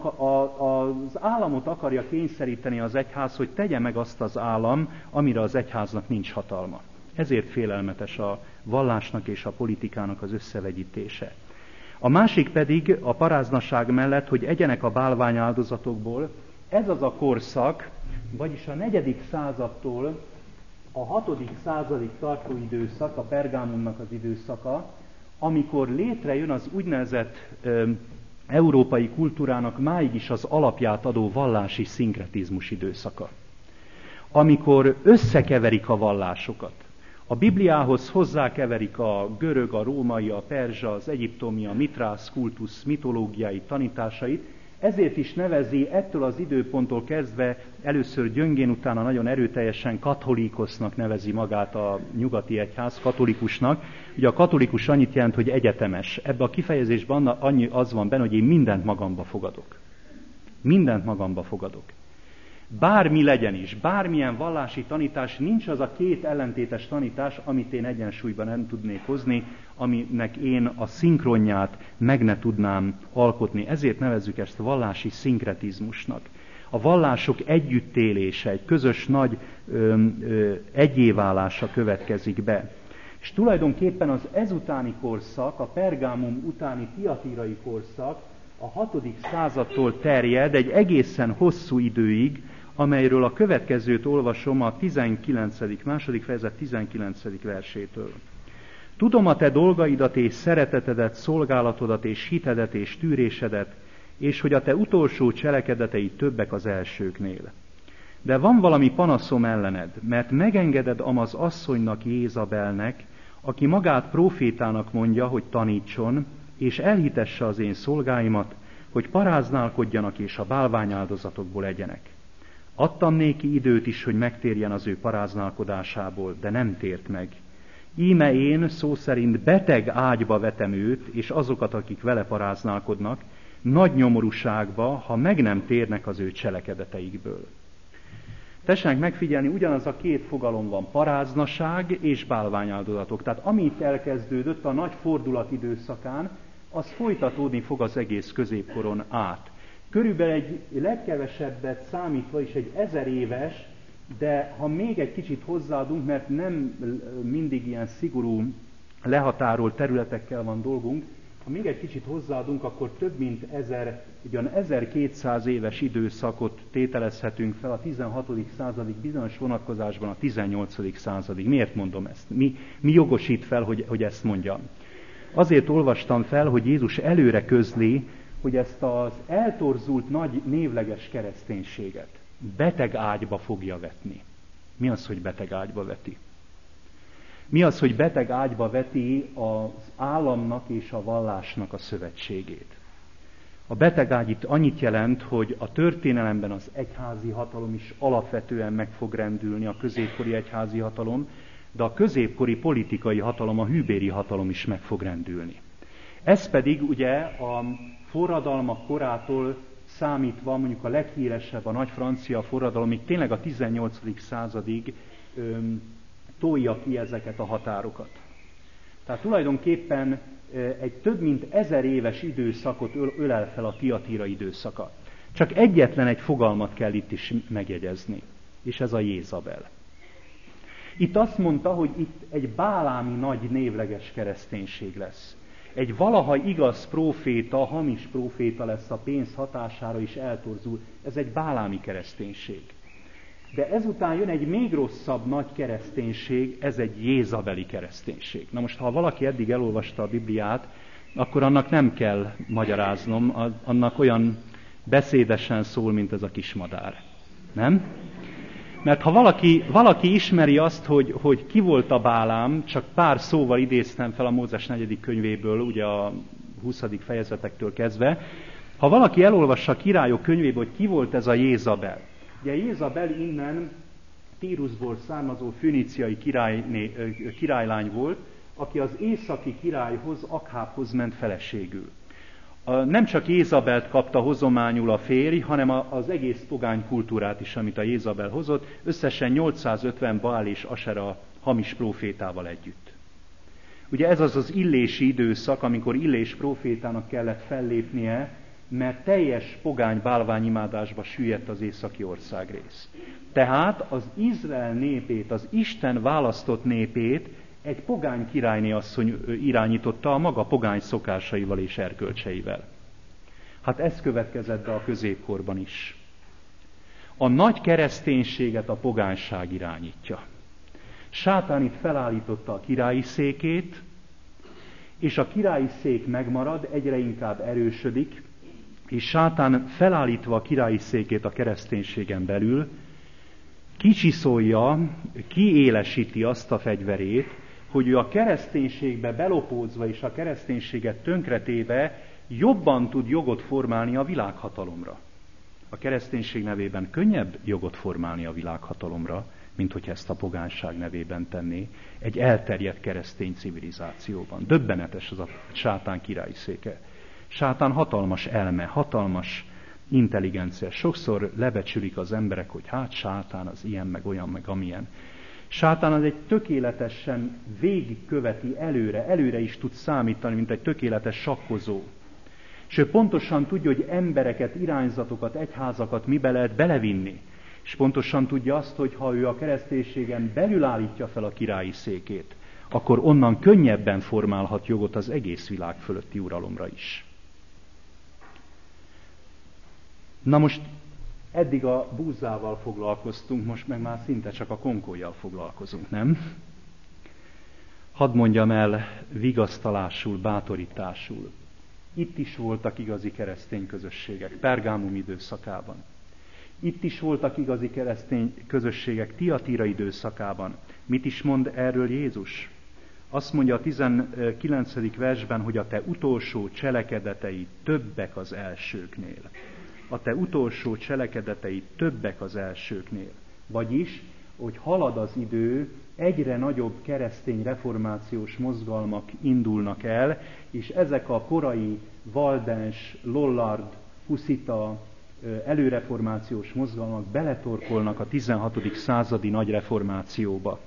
az államot akarja kényszeríteni az egyház, hogy tegye meg azt az állam, amire az egyháznak nincs hatalma. Ezért félelmetes a vallásnak és a politikának az összevegyítése. A másik pedig a paráznaság mellett, hogy egyenek a bálványáldozatokból. Ez az a korszak, vagyis a negyedik századtól a hatodik századig tartó időszak, a Pergámonnak az időszaka, amikor létrejön az úgynevezett ö, európai kultúrának máig is az alapját adó vallási szinkretizmus időszaka. Amikor összekeverik a vallásokat. A Bibliához hozzákeverik a görög, a római, a perzsa, az egyiptomi, a mitrász kultusz mitológiai tanításait, ezért is nevezi ettől az időponttól kezdve először gyöngén, utána nagyon erőteljesen katolikosznak nevezi magát a nyugati egyház, katolikusnak. Ugye a katolikus annyit jelent, hogy egyetemes. Ebben a kifejezésben annyi az van benne, hogy én mindent magamba fogadok. Mindent magamba fogadok. Bármi legyen is, bármilyen vallási tanítás, nincs az a két ellentétes tanítás, amit én egyensúlyban nem tudnék hozni, aminek én a szinkronját meg ne tudnám alkotni. Ezért nevezzük ezt vallási szinkretizmusnak. A vallások együttélése, egy közös nagy ö, ö, egyéválása következik be. És tulajdonképpen az ezutáni korszak, a Pergámum utáni tiatírai korszak a hatodik századtól terjed egy egészen hosszú időig, amelyről a következőt olvasom a tizenkilencedik második fejezet tizenkilencedik versétől. Tudom a te dolgaidat és szeretetedet, szolgálatodat és hitedet és tűrésedet, és hogy a te utolsó cselekedetei többek az elsőknél. De van valami panaszom ellened, mert megengeded amaz asszonynak, Jézabelnek, aki magát prófétának mondja, hogy tanítson, és elhitesse az én szolgáimat, hogy paráználkodjanak és a bálványáldozatokból egyenek. Adtam néki időt is, hogy megtérjen az ő paráználkodásából, de nem tért meg. Íme én szó szerint beteg ágyba vetem őt, és azokat, akik vele paráználkodnak, nagy nyomorúságba, ha meg nem térnek az ő cselekedeteikből. Tessenek megfigyelni, ugyanaz a két fogalom van, paráznaság és bálványáldozatok. Tehát amit elkezdődött a nagy fordulat időszakán, az folytatódni fog az egész középkoron át. Körülbelül egy legkevesebbet számítva is egy ezer éves, de ha még egy kicsit hozzáadunk, mert nem mindig ilyen szigorú lehatárolt területekkel van dolgunk, ha még egy kicsit hozzáadunk, akkor több mint ezer, ugyan ezerkétszáz éves időszakot tételezhetünk fel a tizenhatodik századig, bizonyos vonatkozásban a tizennyolcadik századig. Miért mondom ezt? Mi, mi jogosít fel, hogy, hogy ezt mondjam? Azért olvastam fel, hogy Jézus előre közli, hogy ezt az eltorzult nagy névleges kereszténységet beteg ágyba fogja vetni. Mi az, hogy beteg ágyba veti? Mi az, hogy beteg ágyba veti az államnak és a vallásnak a szövetségét? A beteg ágy itt annyit jelent, hogy a történelemben az egyházi hatalom is alapvetően meg fog rendülni, a középkori egyházi hatalom, de a középkori politikai hatalom, a hűbéri hatalom is meg fog rendülni. Ez pedig ugye a forradalmak korától számítva, mondjuk a leghíresebb, a nagy francia forradalom, még tényleg a tizennyolcadik századig öm, tolja ki ezeket a határokat. Tehát tulajdonképpen egy több mint ezer éves időszakot ölel fel a Tiatira időszaka. Csak egyetlen egy fogalmat kell itt is megjegyezni, és ez a Jézabel. Itt azt mondta, hogy itt egy bálámi nagy névleges kereszténység lesz. Egy valaha igaz próféta, hamis próféta lesz a pénz hatására is eltorzul. Ez egy bálámi kereszténység. De ezután jön egy még rosszabb nagy kereszténység, ez egy jézabeli kereszténység. Na most, ha valaki eddig elolvasta a Bibliát, akkor annak nem kell magyaráznom, annak olyan beszédesen szól, mint ez a kismadár. Nem? Mert ha valaki, valaki ismeri azt, hogy, hogy ki volt a Bálám, csak pár szóval idéztem fel a Mózes negyedik könyvéből, ugye a huszadik fejezetektől kezdve, ha valaki elolvassa a királyok könyvéből, hogy ki volt ez a Jézabel. Ugye Jézabel innen Tírusból származó föníciai királyné, királylány volt, aki az északi királyhoz, Akhábhoz ment feleségül. Nem csak Jézabelt kapta hozományul a férj, hanem az egész pogány kultúrát is, amit a Jézabel hozott, összesen nyolcszázötven Baál és Asera hamis prófétával együtt. Ugye ez az az illési időszak, amikor Illés prófétának kellett fellépnie, mert teljes pogány bálványimádásba süllyedt az északi országrész. Tehát az Izrael népét, az Isten választott népét egy pogány királyné asszony irányította a maga pogány szokásaival és erkölcseivel. Hát ez következett be a középkorban is. A nagy kereszténységet a pogányság irányítja. Sátán itt felállította a királyi székét, és a királyi szék megmarad, egyre inkább erősödik, és Sátán felállítva a királyi székét a kereszténységen belül, kicsiszolja, kiélesíti azt a fegyverét, hogy ő a kereszténységbe belopózva és a kereszténységet tönkretéve jobban tud jogot formálni a világhatalomra. A kereszténység nevében könnyebb jogot formálni a világhatalomra, mint hogy ezt a pogányság nevében tenné egy elterjedt keresztény civilizációban. Döbbenetes az a Sátán királyi széke. Sátán hatalmas elme, hatalmas intelligencia. Sokszor lebecsülik az emberek, hogy hát Sátán az ilyen, meg olyan, meg amilyen. Sátán az egy tökéletesen végigköveti előre, előre is tud számítani, mint egy tökéletes sakkozó. És ő pontosan tudja, hogy embereket, irányzatokat, egyházakat mibe lehet belevinni. És pontosan tudja azt, hogy ha ő a kereszténységen belül állítja fel a királyi székét, akkor onnan könnyebben formálhat jogot az egész világ fölötti uralomra is. Na most eddig a búzzával foglalkoztunk, most meg már szinte csak a konkolyjal foglalkozunk, nem? Hadd mondjam el vigasztalásul, bátorításul. Itt is voltak igazi keresztény közösségek, Pergámum időszakában. Itt is voltak igazi keresztény közösségek Tiatira időszakában. Mit is mond erről Jézus? Azt mondja a tizenkilencedik versben, hogy a te utolsó cselekedetei többek az elsőknél. a te utolsó cselekedeteid többek az elsőknél. Vagyis, hogy halad az idő, egyre nagyobb keresztény reformációs mozgalmak indulnak el, és ezek a korai Valdens, Lollard, huszita előreformációs mozgalmak beletorkolnak a tizenhatodik századi nagy reformációba.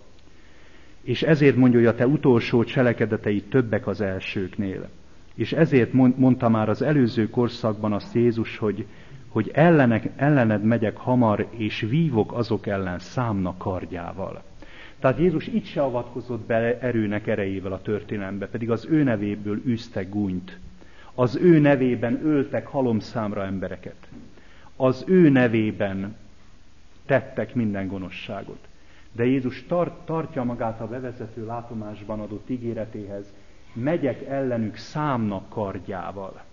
És ezért mondja, hogy a te utolsó cselekedeteid többek az elsőknél. És ezért mondta már az előző korszakban azt Jézus, hogy, hogy ellenek, ellened megyek hamar, és vívok azok ellen számnak kardjával. Tehát Jézus itt se avatkozott bele erőnek erejével a történelembe, pedig az ő nevéből űztek gúnyt. Az ő nevében öltek halomszámra embereket. Az ő nevében tettek minden gonoszságot. De Jézus tart, tartja magát a bevezető látomásban adott ígéretéhez, megyek ellenük számnak kardjával.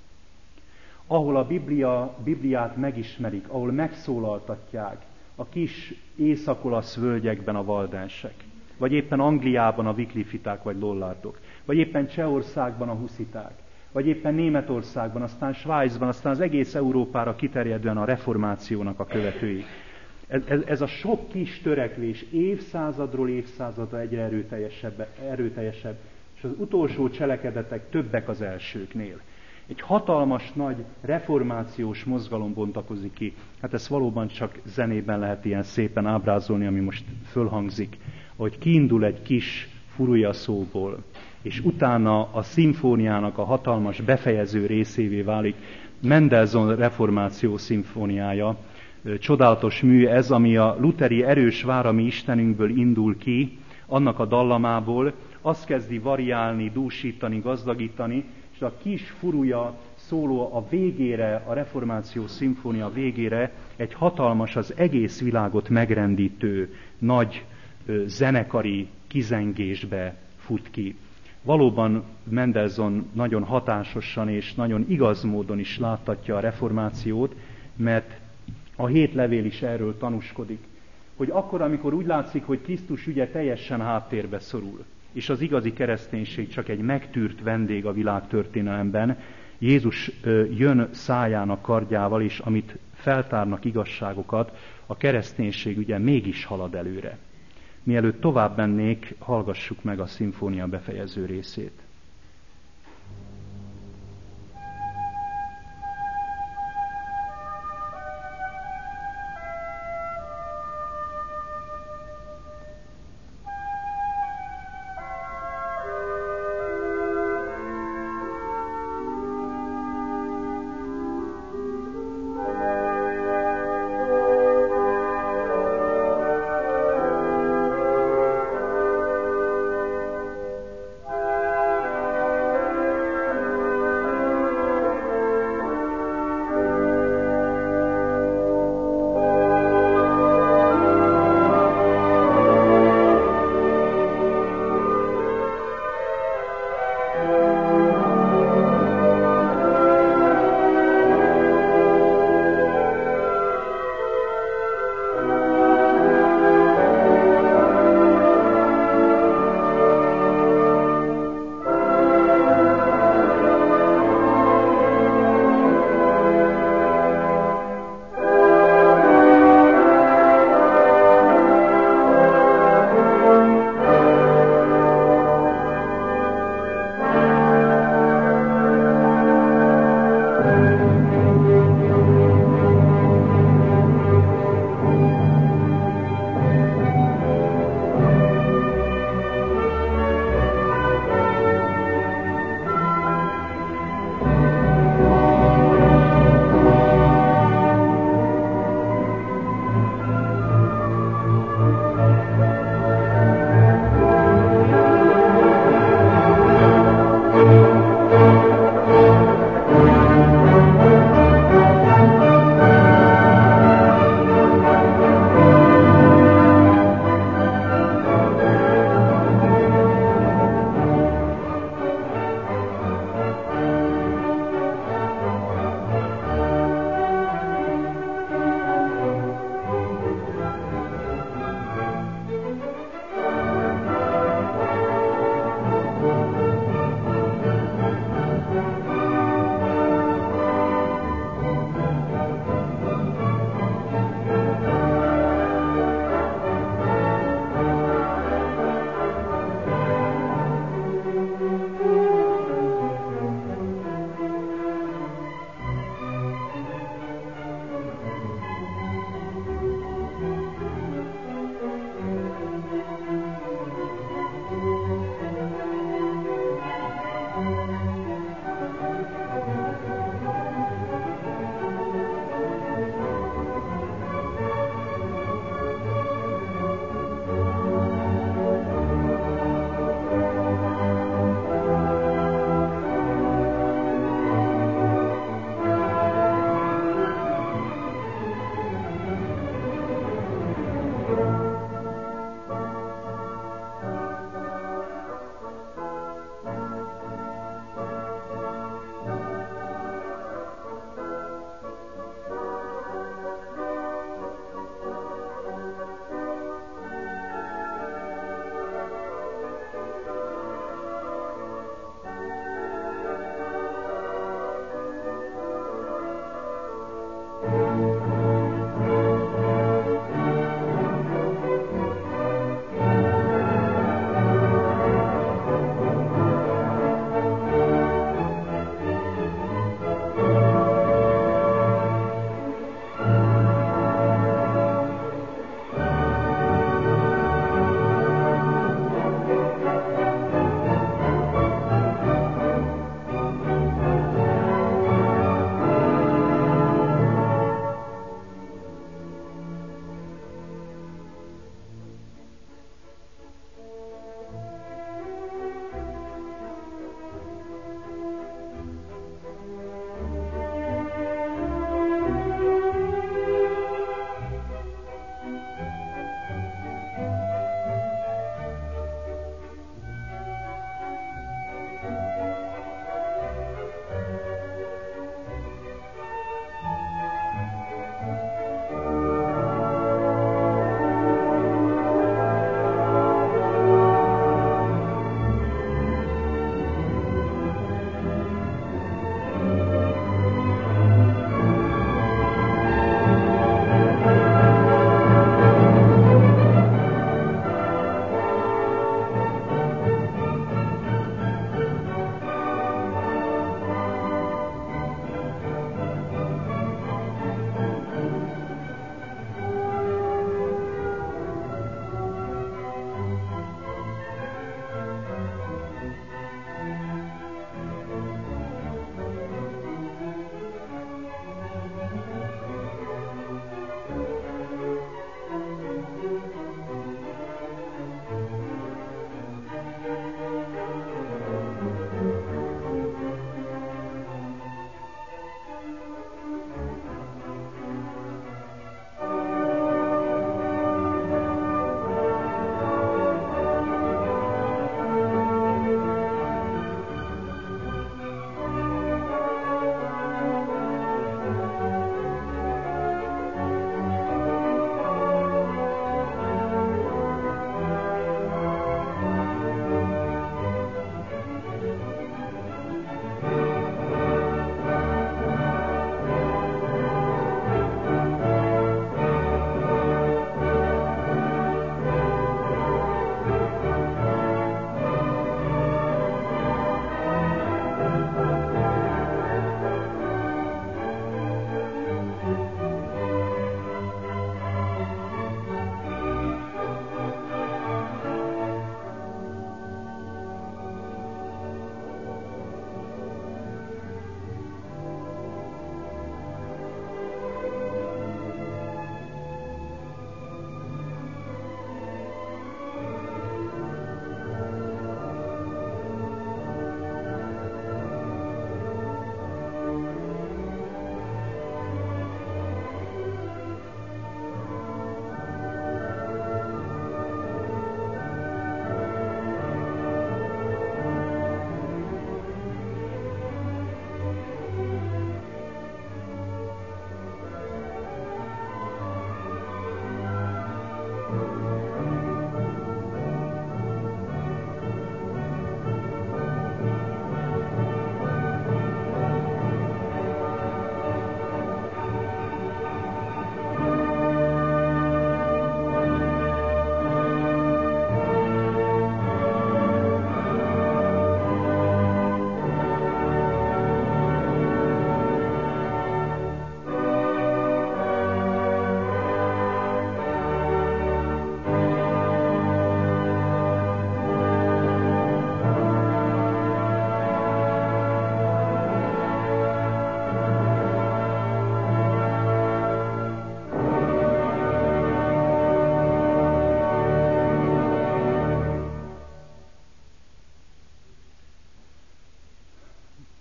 Ahol a Biblia, Bibliát megismerik, ahol megszólaltatják a kis észak-olasz völgyekben a valdensek, vagy éppen Angliában a Wycliffiták vagy Lollardok, vagy éppen Csehországban a husziták, vagy éppen Németországban, aztán Svájcban, aztán az egész Európára kiterjedően a reformációnak a követői. Ez, ez, ez a sok kis törekvés évszázadról évszázadra egyre erőteljesebb, erőteljesebb, és az utolsó cselekedetek többek az elsőknél. Egy hatalmas nagy reformációs mozgalom bontakozik ki. Hát ezt valóban csak zenében lehet ilyen szépen ábrázolni, ami most fölhangzik, hogy kiindul egy kis furúja szóból, és utána a szimfóniának a hatalmas befejező részévé válik Mendelssohn reformáció szimfóniája. Csodálatos mű ez, ami a lutheri erős vár, ami Istenünkből indul ki, annak a dallamából, azt kezdi variálni, dúsítani, gazdagítani, és a kis furúja szóló a végére, a reformáció szimfónia végére egy hatalmas, az egész világot megrendítő, nagy zenekari kizengésbe fut ki. Valóban Mendelssohn nagyon hatásosan és nagyon igaz módon is láttatja a reformációt, mert a hét levél is erről tanúskodik, hogy akkor, amikor úgy látszik, hogy Krisztus ügye teljesen háttérbe szorul, és az igazi kereszténység csak egy megtűrt vendég a világtörténelemben, Jézus jön szájának kardjával, és amit feltárnak igazságokat, a kereszténység ugye mégis halad előre. Mielőtt tovább mennék, hallgassuk meg a szimfónia befejező részét.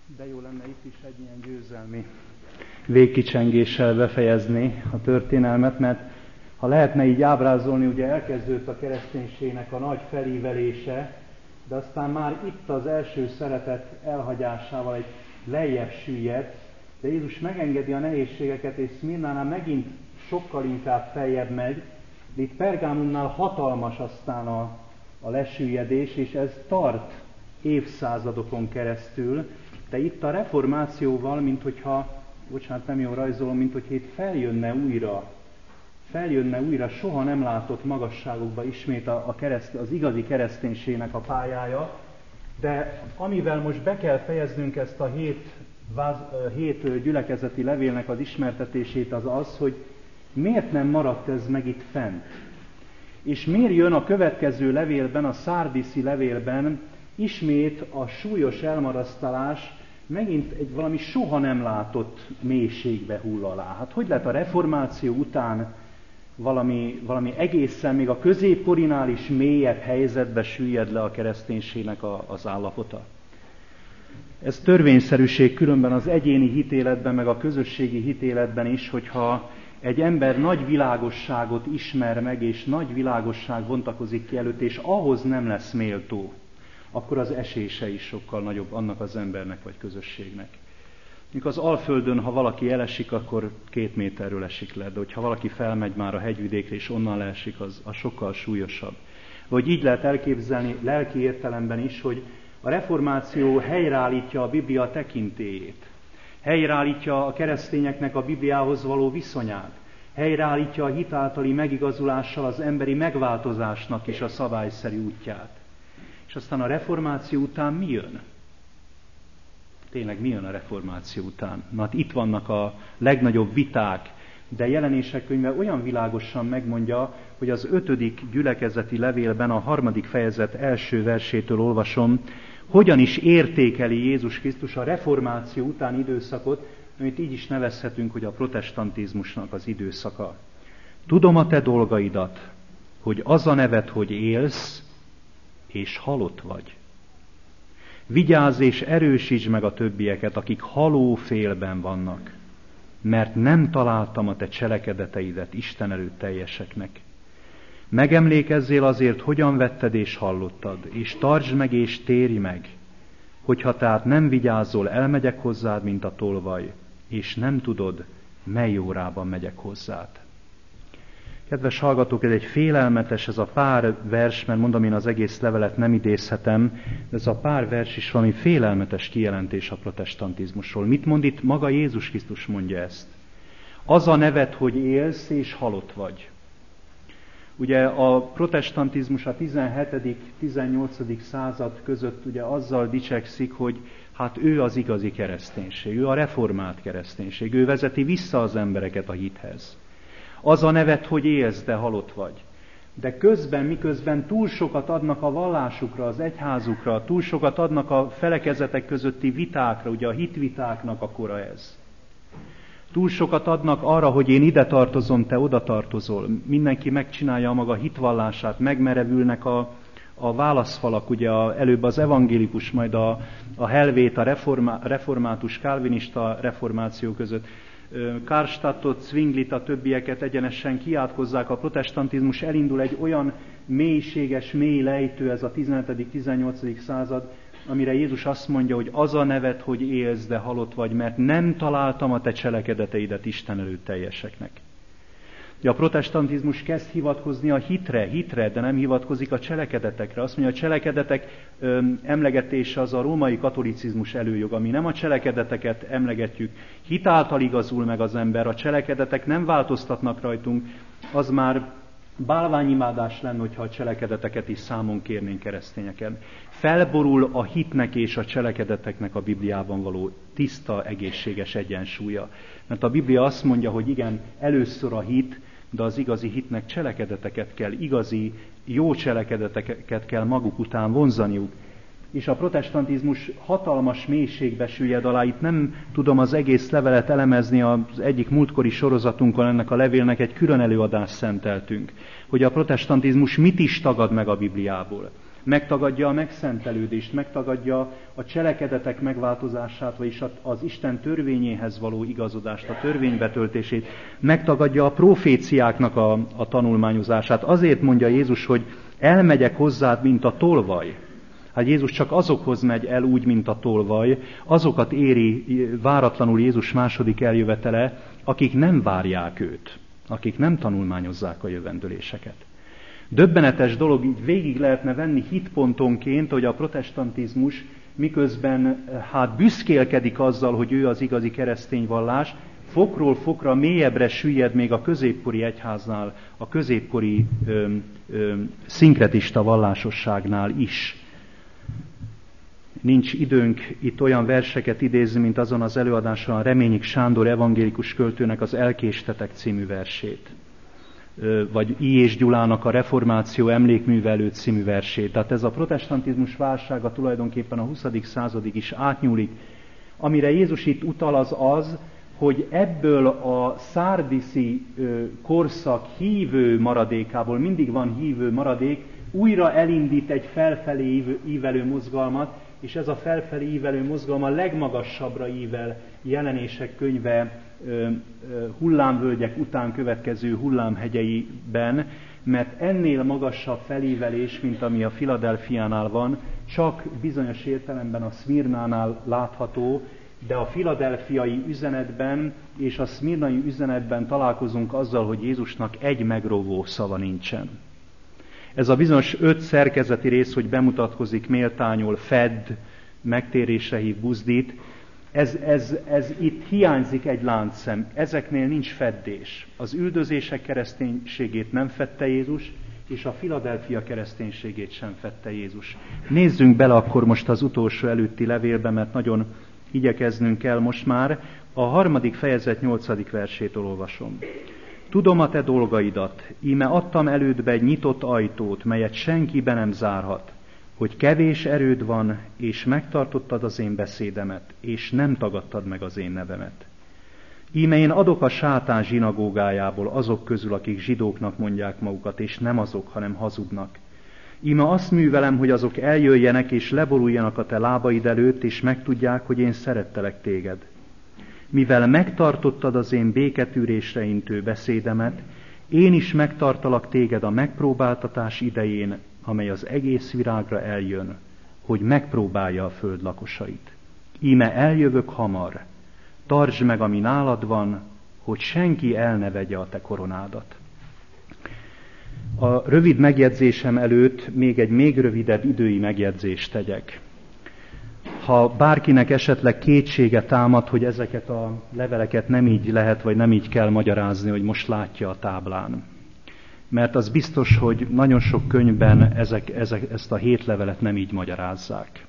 De jó lenne itt is egy ilyen győzelmi végkicsengéssel befejezni a történelmet, mert ha lehetne így ábrázolni, ugye elkezdődött a kereszténységnek a nagy felívelése, de aztán már itt az első szeretet elhagyásával egy lejjebb süllyedt, de Jézus megengedi a nehézségeket, és Szmirnánál megint sokkal inkább feljebb megy, de itt Pergámumnál hatalmas aztán a, a lesüllyedés, és ez tart évszázadokon keresztül, de itt a reformációval, mint hogyha, bocsánat, nem jól rajzolom, mint hogy itt feljönne újra, feljönne újra soha nem látott magasságokba ismét a, a kereszt, az igazi kereszténységnek a pályája, de amivel most be kell fejeznünk ezt a hét, váz, hét gyülekezeti levélnek az ismertetését, az az, hogy miért nem maradt ez meg itt fent. És miért jön a következő levélben, a szárdiszi levélben ismét a súlyos elmarasztalás, megint egy valami soha nem látott mélységbe hull alá. Hát hogy lehet a reformáció után valami, valami egészen még a középkorinál is mélyebb helyzetbe süllyed le a kereszténységnek a, az állapota? Ez törvényszerűség különben az egyéni hitéletben, meg a közösségi hitéletben is, hogyha egy ember nagy világosságot ismer meg, és nagy világosság bontakozik ki előtt, és ahhoz nem lesz méltó, akkor az esése is sokkal nagyobb annak az embernek vagy közösségnek. Mikor az Alföldön, ha valaki elesik, akkor két méterről esik le, de hogyha valaki felmegy már a hegyvidékre és onnan leesik, az, az sokkal súlyosabb. Vagy így lehet elképzelni lelki értelemben is, hogy a reformáció helyreállítja a Biblia tekintélyét, helyreállítja a keresztényeknek a Bibliához való viszonyát, helyreállítja a hit általi megigazulással az emberi megváltozásnak is a szabályszerű útját. És aztán a reformáció után mi jön? Tényleg mi jön a reformáció után? Na hát itt vannak a legnagyobb viták, de Jelenések könyve olyan világosan megmondja, hogy az ötödik gyülekezeti levélben a harmadik fejezet első versétől olvasom, hogyan is értékeli Jézus Krisztus a reformáció utáni időszakot, amit így is nevezhetünk, hogy a protestantizmusnak az időszaka. Tudom a te dolgaidat, hogy az a neved, hogy élsz, és halott vagy. Vigyázz és erősítsd meg a többieket, akik halófélben vannak, mert nem találtam a te cselekedeteidet Isten előtt teljeseknek. Megemlékezzél azért, hogyan vetted és hallottad, és tartsd meg és térj meg, hogyha tehát nem vigyázol, elmegyek hozzád, mint a tolvaj, és nem tudod, mely órában megyek hozzád. Kedves hallgatók, ez egy félelmetes, ez a pár vers, mert mondom, én az egész levelet nem idézhetem, de ez a pár vers is valami félelmetes kijelentés a protestantizmusról. Mit mond itt? Maga Jézus Krisztus mondja ezt. Az a neved, hogy élsz és halott vagy. Ugye a protestantizmus a tizenhetedik-tizennyolcadik század között ugye azzal dicsekszik, hogy hát ő az igazi kereszténység, ő a reformált kereszténység, ő vezeti vissza az embereket a hithez. Az a neved, hogy élsz, de halott vagy. De közben, miközben túl sokat adnak a vallásukra, az egyházukra, túl sokat adnak a felekezetek közötti vitákra, ugye a hitvitáknak a kora ez. Túl sokat adnak arra, hogy én ide tartozom, te oda tartozol. Mindenki megcsinálja a maga hitvallását, megmerevülnek a, a válaszfalak, ugye a, előbb az evangélikus, majd a, a helvét, a reformá, református, kálvinista reformáció között. Karlstadtot, Zwinglit, a többieket egyenesen kiátkozzák, a protestantizmus elindul egy olyan mélységes, mély lejtő, ez a tizenhetedik-tizennyolcadik század, amire Jézus azt mondja, hogy az a neved, hogy élsz, de halott vagy, mert nem találtam a te cselekedeteidet Isten előtt teljeseknek. A protestantizmus kezd hivatkozni a hitre, hitre, de nem hivatkozik a cselekedetekre. Azt mondja, a cselekedetek ö, emlegetése az a római katolicizmus előjog, ami nem a cselekedeteket emlegetjük. Hit által igazul meg az ember, a cselekedetek nem változtatnak rajtunk, az már bálványimádás lenne, hogyha a cselekedeteket is számon kérnénk keresztényeken. Felborul a hitnek és a cselekedeteknek a Bibliában való tiszta, egészséges egyensúlya. Mert a Biblia azt mondja, hogy igen, először a hit, de az igazi hitnek cselekedeteket kell, igazi, jó cselekedeteket kell maguk után vonzaniuk. És a protestantizmus hatalmas mélységbe süllyed alá. Itt nem tudom az egész levelet elemezni, az egyik múltkori sorozatunkon ennek a levélnek egy külön előadást szenteltünk, hogy a protestantizmus mit is tagad meg a Bibliából. megtagadja a megszentelődést, megtagadja a cselekedetek megváltozását, vagyis az Isten törvényéhez való igazodást, a törvénybetöltését, megtagadja a proféciáknak a, a tanulmányozását. Azért mondja Jézus, hogy elmegyek hozzád, mint a tolvaj. Hát Jézus csak azokhoz megy el úgy, mint a tolvaj, azokat éri váratlanul Jézus második eljövetele, akik nem várják őt, akik nem tanulmányozzák a jövendőléseket. Döbbenetes dolog, így végig lehetne venni hitpontonként, hogy a protestantizmus miközben hát büszkélkedik azzal, hogy ő az igazi keresztény vallás, fokról fokra mélyebbre süllyed még a középkori egyháznál, a középkori ö, ö, szinkretista vallásosságnál is. Nincs időnk itt olyan verseket idézni, mint azon az előadáson a Reményik Sándor evangélikus költőnek az Elkéstetek című versét, vagy I. és Gyulának a Reformáció emlékműve előtt című versét. Tehát ez a protestantizmus válsága tulajdonképpen a huszadik századig is átnyúlik. Amire Jézus itt utal az az, hogy ebből a szárdiszi korszak hívő maradékából, mindig van hívő maradék, újra elindít egy felfelé ívelő mozgalmat, és ez a felfelé ívelő mozgalom a legmagasabbra ível Jelenések könyve ö, ö, hullámvölgyek után következő hullámhegyeiben, mert ennél magasabb felívelés, mint ami a Filadelfiánál van, csak bizonyos értelemben a Szmirnánál látható, de a filadelfiai üzenetben és a szmirnai üzenetben találkozunk azzal, hogy Jézusnak egy megrovó szava nincsen. Ez a bizonyos öt szerkezeti rész, hogy bemutatkozik, méltányol, fedd, megtérésre hív, buzdít, ez, ez, ez itt hiányzik egy láncszem. Ezeknél nincs feddés. Az üldözések kereszténységét nem fedte Jézus, és a Filadelfia kereszténységét sem fedte Jézus. Nézzünk bele akkor most az utolsó előtti levélbe, mert nagyon igyekeznünk kell most már. A harmadik fejezet nyolcadik versét olvasom. Tudom a te dolgaidat, íme adtam elődbe egy nyitott ajtót, melyet senki be nem zárhat, hogy kevés erőd van, és megtartottad az én beszédemet, és nem tagadtad meg az én nevemet. Íme én adok a sátán zsinagógájából azok közül, akik zsidóknak mondják magukat, és nem azok, hanem hazudnak. Íme azt művelem, hogy azok eljöjjenek, és leboruljanak a te lábaid előtt, és megtudják, hogy én szerettelek téged. Mivel megtartottad az én béketűrésre intő beszédemet, én is megtartalak téged a megpróbáltatás idején, amely az egész virágra eljön, hogy megpróbálja a föld lakosait. Íme eljövök hamar, tartsd meg, ami nálad van, hogy senki el ne vegye a te koronádat. A rövid megjegyzésem előtt még egy még rövidebb idői megjegyzést tegyek. Ha bárkinek esetleg kétsége támad, hogy ezeket a leveleket nem így lehet, vagy nem így kell magyarázni, hogy most látja a táblán. Mert az biztos, hogy nagyon sok könyvben ezek, ezek, ezt a hét levelet nem így magyarázzák.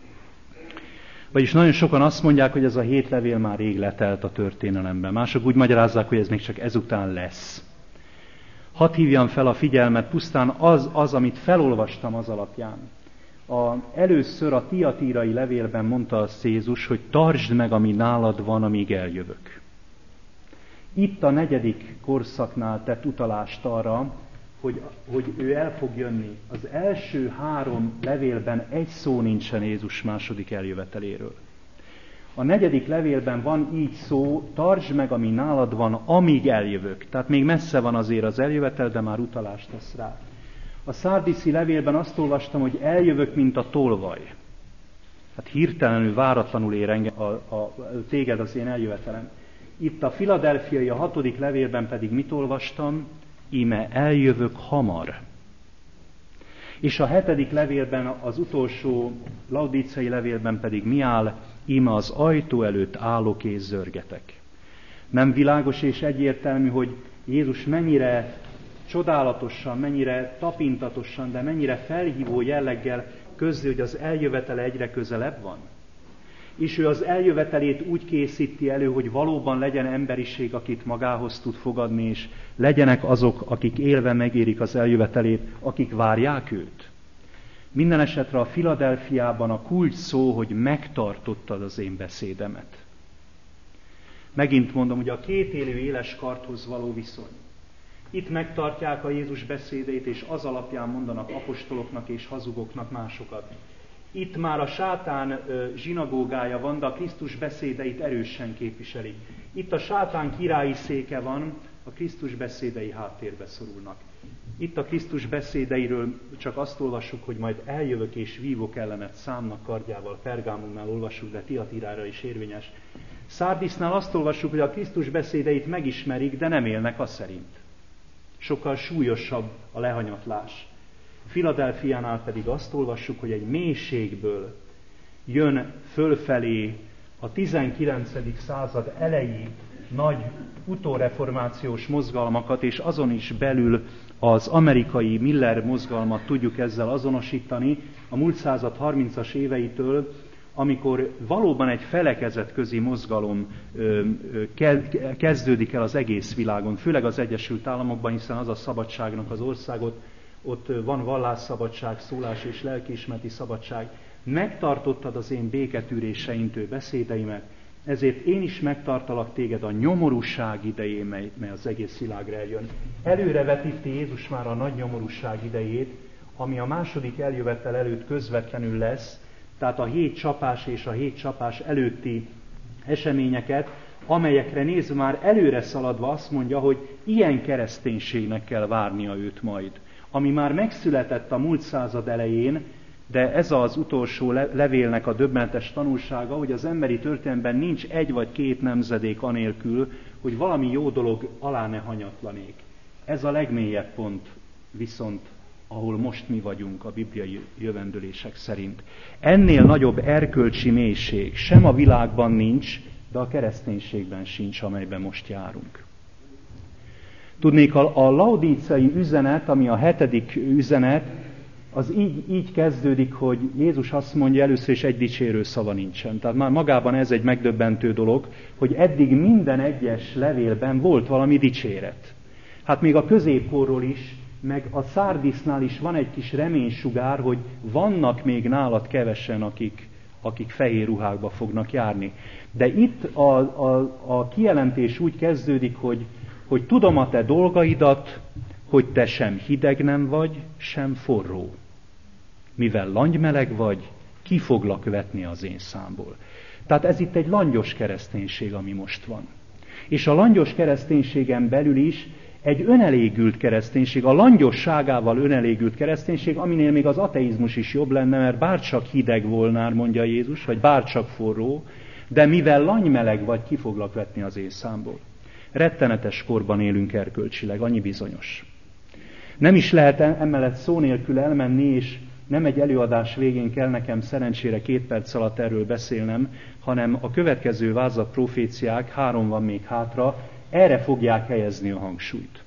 Vagyis nagyon sokan azt mondják, hogy ez a hét levél már rég letelt a történelemben. Mások úgy magyarázzák, hogy ez még csak ezután lesz. Hadd hívjam fel a figyelmet pusztán az, az amit felolvastam az alapján. A, először a tiatírai levélben mondta azt Jézus, hogy tartsd meg, ami nálad van, amíg eljövök. Itt a negyedik korszaknál tett utalást arra, hogy, hogy ő el fog jönni. Az első három levélben egy szó nincsen Jézus második eljöveteléről. A negyedik levélben van így szó, tartsd meg, ami nálad van, amíg eljövök. Tehát még messze van azért az eljövetel, de már utalást tesz rá. A szárdiszi levélben azt olvastam, hogy eljövök, mint a tolvaj. Hát hirtelenül, váratlanul ér engem a, a, a, téged az én eljövetelem. Itt a filadelfiai, a hatodik levélben pedig mit olvastam? Íme eljövök hamar. És a hetedik levélben, az utolsó laudíciai levélben pedig mi áll? Íme az ajtó előtt állok és zörgetek. Nem világos és egyértelmű, hogy Jézus mennyire csodálatosan, mennyire tapintatosan, de mennyire felhívó jelleggel közli, hogy az eljövetele egyre közelebb van. És ő az eljövetelét úgy készíti elő, hogy valóban legyen emberiség, akit magához tud fogadni, és legyenek azok, akik élve megérik az eljövetelét, akik várják őt. Minden esetre a Filadelfiában a kulcs szó, hogy megtartottad az én beszédemet. Megint mondom, hogy a két élő éles karthoz való viszony. Itt megtartják a Jézus beszédeit, és az alapján mondanak apostoloknak és hazugoknak másokat. Itt már a sátán zsinagógája van, de a Krisztus beszédeit erősen képviselik. Itt a sátán királyi széke van, a Krisztus beszédei háttérbe szorulnak. Itt a Krisztus beszédeiről csak azt olvassuk, hogy majd eljövök és vívok ellenet számnak kardjával, Pergámonnál olvassuk, de Tiatírára is érvényes. Szárdisznál azt olvassuk, hogy a Krisztus beszédeit megismerik, de nem élnek a szerint. Sokkal súlyosabb a lehanyatlás. Filadelfiánál pedig azt olvassuk, hogy egy mélységből jön fölfelé a tizenkilencedik század elejé nagy utóreformációs mozgalmakat, és azon is belül az amerikai Miller mozgalmat tudjuk ezzel azonosítani a múlt század harmincas éveitől, amikor valóban egy felekezetközi mozgalom kezdődik el az egész világon, főleg az Egyesült Államokban, hiszen az a szabadságnak az országot, ott van vallásszabadság, szólás és lelkiismereti szabadság. Megtartottad az én béketűrése intő beszédeimet, ezért én is megtartalak téged a nyomorúság idején, mely, mely az egész világra eljön. Előrevetíti Jézus már a nagy nyomorúság idejét, ami a második eljövetel előtt közvetlenül lesz, tehát a hét csapás és a hét csapás előtti eseményeket, amelyekre nézve már előre szaladva azt mondja, hogy ilyen kereszténységnek kell várnia őt majd. Ami már megszületett a múlt század elején, de ez az utolsó levélnek a döbbenetes tanulsága, hogy az emberi történelemben nincs egy vagy két nemzedék anélkül, hogy valami jó dolog alá ne hanyatlanék. Ez a legmélyebb pont viszont, ahol most mi vagyunk a bibliai jövendőlések szerint. Ennél nagyobb erkölcsi mélység sem a világban nincs, de a kereszténységben sincs, amelyben most járunk. Tudnék, a, a laodíceai üzenet, ami a hetedik üzenet, az így, így kezdődik, hogy Jézus azt mondja, először is egy dicsérő szava nincsen. Tehát már magában ez egy megdöbbentő dolog, hogy eddig minden egyes levélben volt valami dicséret. Hát még a középkorról is, meg a Szárdisznál is van egy kis reménysugár, hogy vannak még nálad kevesen, akik, akik fehér ruhákba fognak járni. De itt a, a, a kijelentés úgy kezdődik, hogy, hogy tudom a te dolgaidat, hogy te sem hideg nem vagy, sem forró. Mivel langymeleg vagy, ki foglak vetni az én számból. Tehát ez itt egy langyos kereszténység, ami most van. És a langyos kereszténységen belül is egy önelégült kereszténység, a langyosságával önelégült kereszténység, aminél még az ateizmus is jobb lenne, mert bárcsak hideg volnál, mondja Jézus, vagy bárcsak forró, de mivel langymeleg vagy, ki foglak vetni az én számból. Rettenetes korban élünk erkölcsileg, annyi bizonyos. Nem is lehet emellett szó nélkül elmenni, és nem egy előadás végén kell nekem szerencsére két perc alatt erről beszélnem, hanem a következő vázat proféciák, három van még hátra, erre fogják helyezni a hangsúlyt.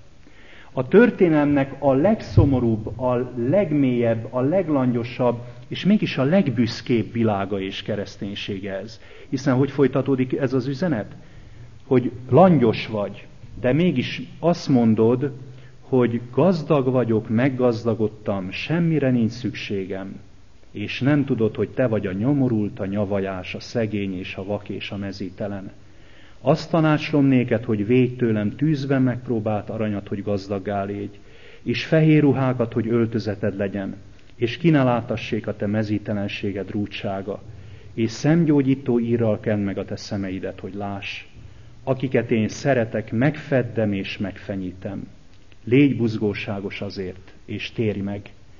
A történelemnek a legszomorúbb, a legmélyebb, a leglangyosabb, és mégis a legbüszkébb világa és kereszténysége ez. Hiszen hogy folytatódik ez az üzenet? Hogy langyos vagy, de mégis azt mondod, hogy gazdag vagyok, meggazdagodtam, semmire nincs szükségem, és nem tudod, hogy te vagy a nyomorult, a nyavajás, a szegény és a vak és a mezítelen. Azt tanácsolom néked, hogy védj tőlem tűzben megpróbált aranyat, hogy gazdaggá légy, és fehér ruhákat, hogy öltözeted legyen, és ki ne látassék a te mezítelenséged rúdsága, és szemgyógyító írral kend meg a te szemeidet, hogy láss. Akiket én szeretek, megfeddem és megfenyítem. Légy buzgóságos azért, és térj meg.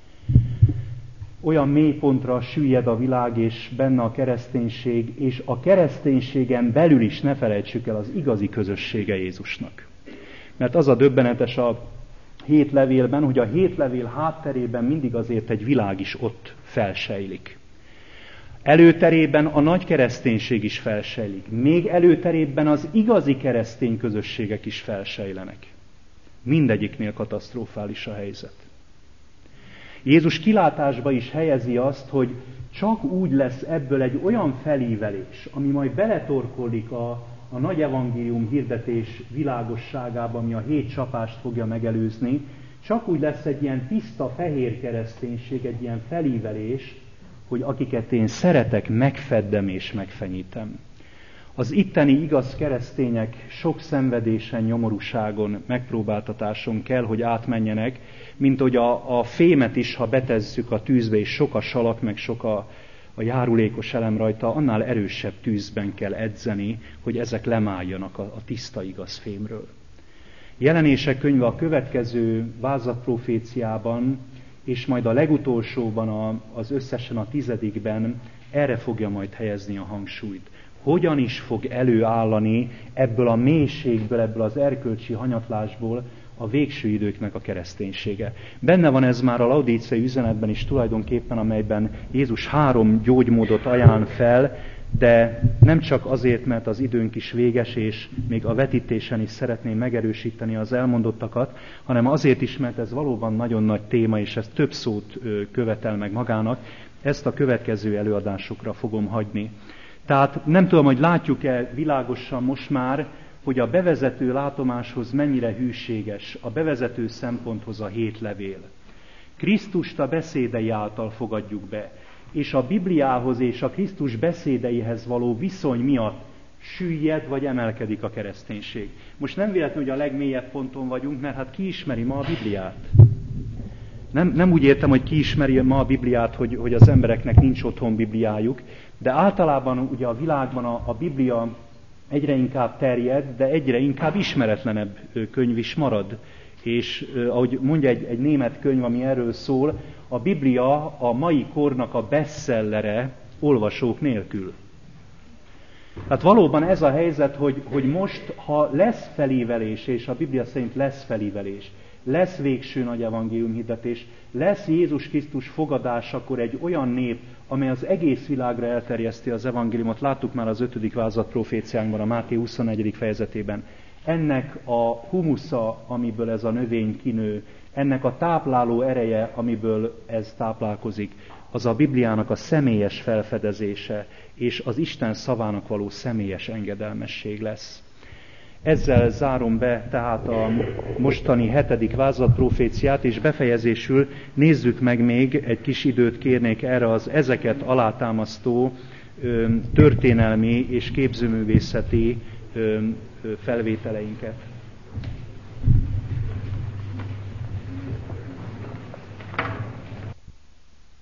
Olyan mély pontra süllyed a világ, és benne a kereszténység, és a kereszténységen belül is ne felejtsük el az igazi közössége Jézusnak. Mert az a döbbenetes a hét levélben, hogy a hét levél hátterében mindig azért egy világ is ott felsejlik. Előterében a nagy kereszténység is felsejlik. Még előterében az igazi keresztény közösségek is felsejlenek. Mindegyiknél katasztrofális a helyzet. Jézus kilátásba is helyezi azt, hogy csak úgy lesz ebből egy olyan felívelés, ami majd beletorkollik a, a nagy evangélium hirdetés világosságába, ami a hét csapást fogja megelőzni, csak úgy lesz egy ilyen tiszta fehér kereszténység, egy ilyen felívelés, hogy akiket én szeretek, megfeddem és megfenyítem. Az itteni igaz keresztények sok szenvedésen, nyomorúságon, megpróbáltatáson kell, hogy átmenjenek, mint hogy a, a fémet is, ha betesszük a tűzbe, és sok a salak, meg sok a, a járulékos elem rajta, annál erősebb tűzben kell edzeni, hogy ezek lemáljanak a, a tiszta igaz fémről. Jelenések könyve a következő vázlatproféciában, és majd a legutolsóban, a, az összesen a tizedikben erre fogja majd helyezni a hangsúlyt. Hogyan is fog előállani ebből a mélységből, ebből az erkölcsi hanyatlásból a végső időknek a kereszténysége. Benne van ez már a laudíciai üzenetben is tulajdonképpen, amelyben Jézus három gyógymódot ajánl fel, de nem csak azért, mert az időnk is véges, és még a vetítésen is szeretném megerősíteni az elmondottakat, hanem azért is, mert ez valóban nagyon nagy téma, és ez több szót követel meg magának. Ezt a következő előadásokra fogom hagyni. Tehát nem tudom, hogy látjuk-e világosan most már, hogy a bevezető látomáshoz mennyire hűséges, a bevezető szemponthoz a hét levél. Krisztust a beszédei által fogadjuk be, és a Bibliához és a Krisztus beszédeihez való viszony miatt süllyed vagy emelkedik a kereszténység. Most nem véletlenül, hogy a legmélyebb ponton vagyunk, mert hát ki ismeri ma a Bibliát? Nem, nem úgy értem, hogy ki ismeri ma a Bibliát, hogy, hogy az embereknek nincs otthon Bibliájuk, de általában ugye a világban a, a Biblia egyre inkább terjed, de egyre inkább ismeretlenebb könyv is marad. És ahogy mondja egy, egy német könyv, ami erről szól, a Biblia a mai kornak a bestsellere olvasók nélkül. Tehát valóban ez a helyzet, hogy, hogy most, ha lesz felívelés, és a Biblia szerint lesz felívelés, lesz végső nagy evangéliumhirdetés, lesz Jézus Krisztus fogadásakor egy olyan nép, amely az egész világra elterjeszti az evangéliumot. Láttuk már az ötödik vázlatproféciánkban, a Máté huszonegyedik fejezetében. Ennek a humusza, amiből ez a növény kinő, ennek a tápláló ereje, amiből ez táplálkozik, az a Bibliának a személyes felfedezése, és az Isten szavának való személyes engedelmesség lesz. Ezzel zárom be tehát a mostani hetedik vázlatproféciát, és befejezésül nézzük meg még, egy kis időt kérnék erre az ezeket alátámasztó ö, történelmi és képzőművészeti ö, ö, felvételeinket.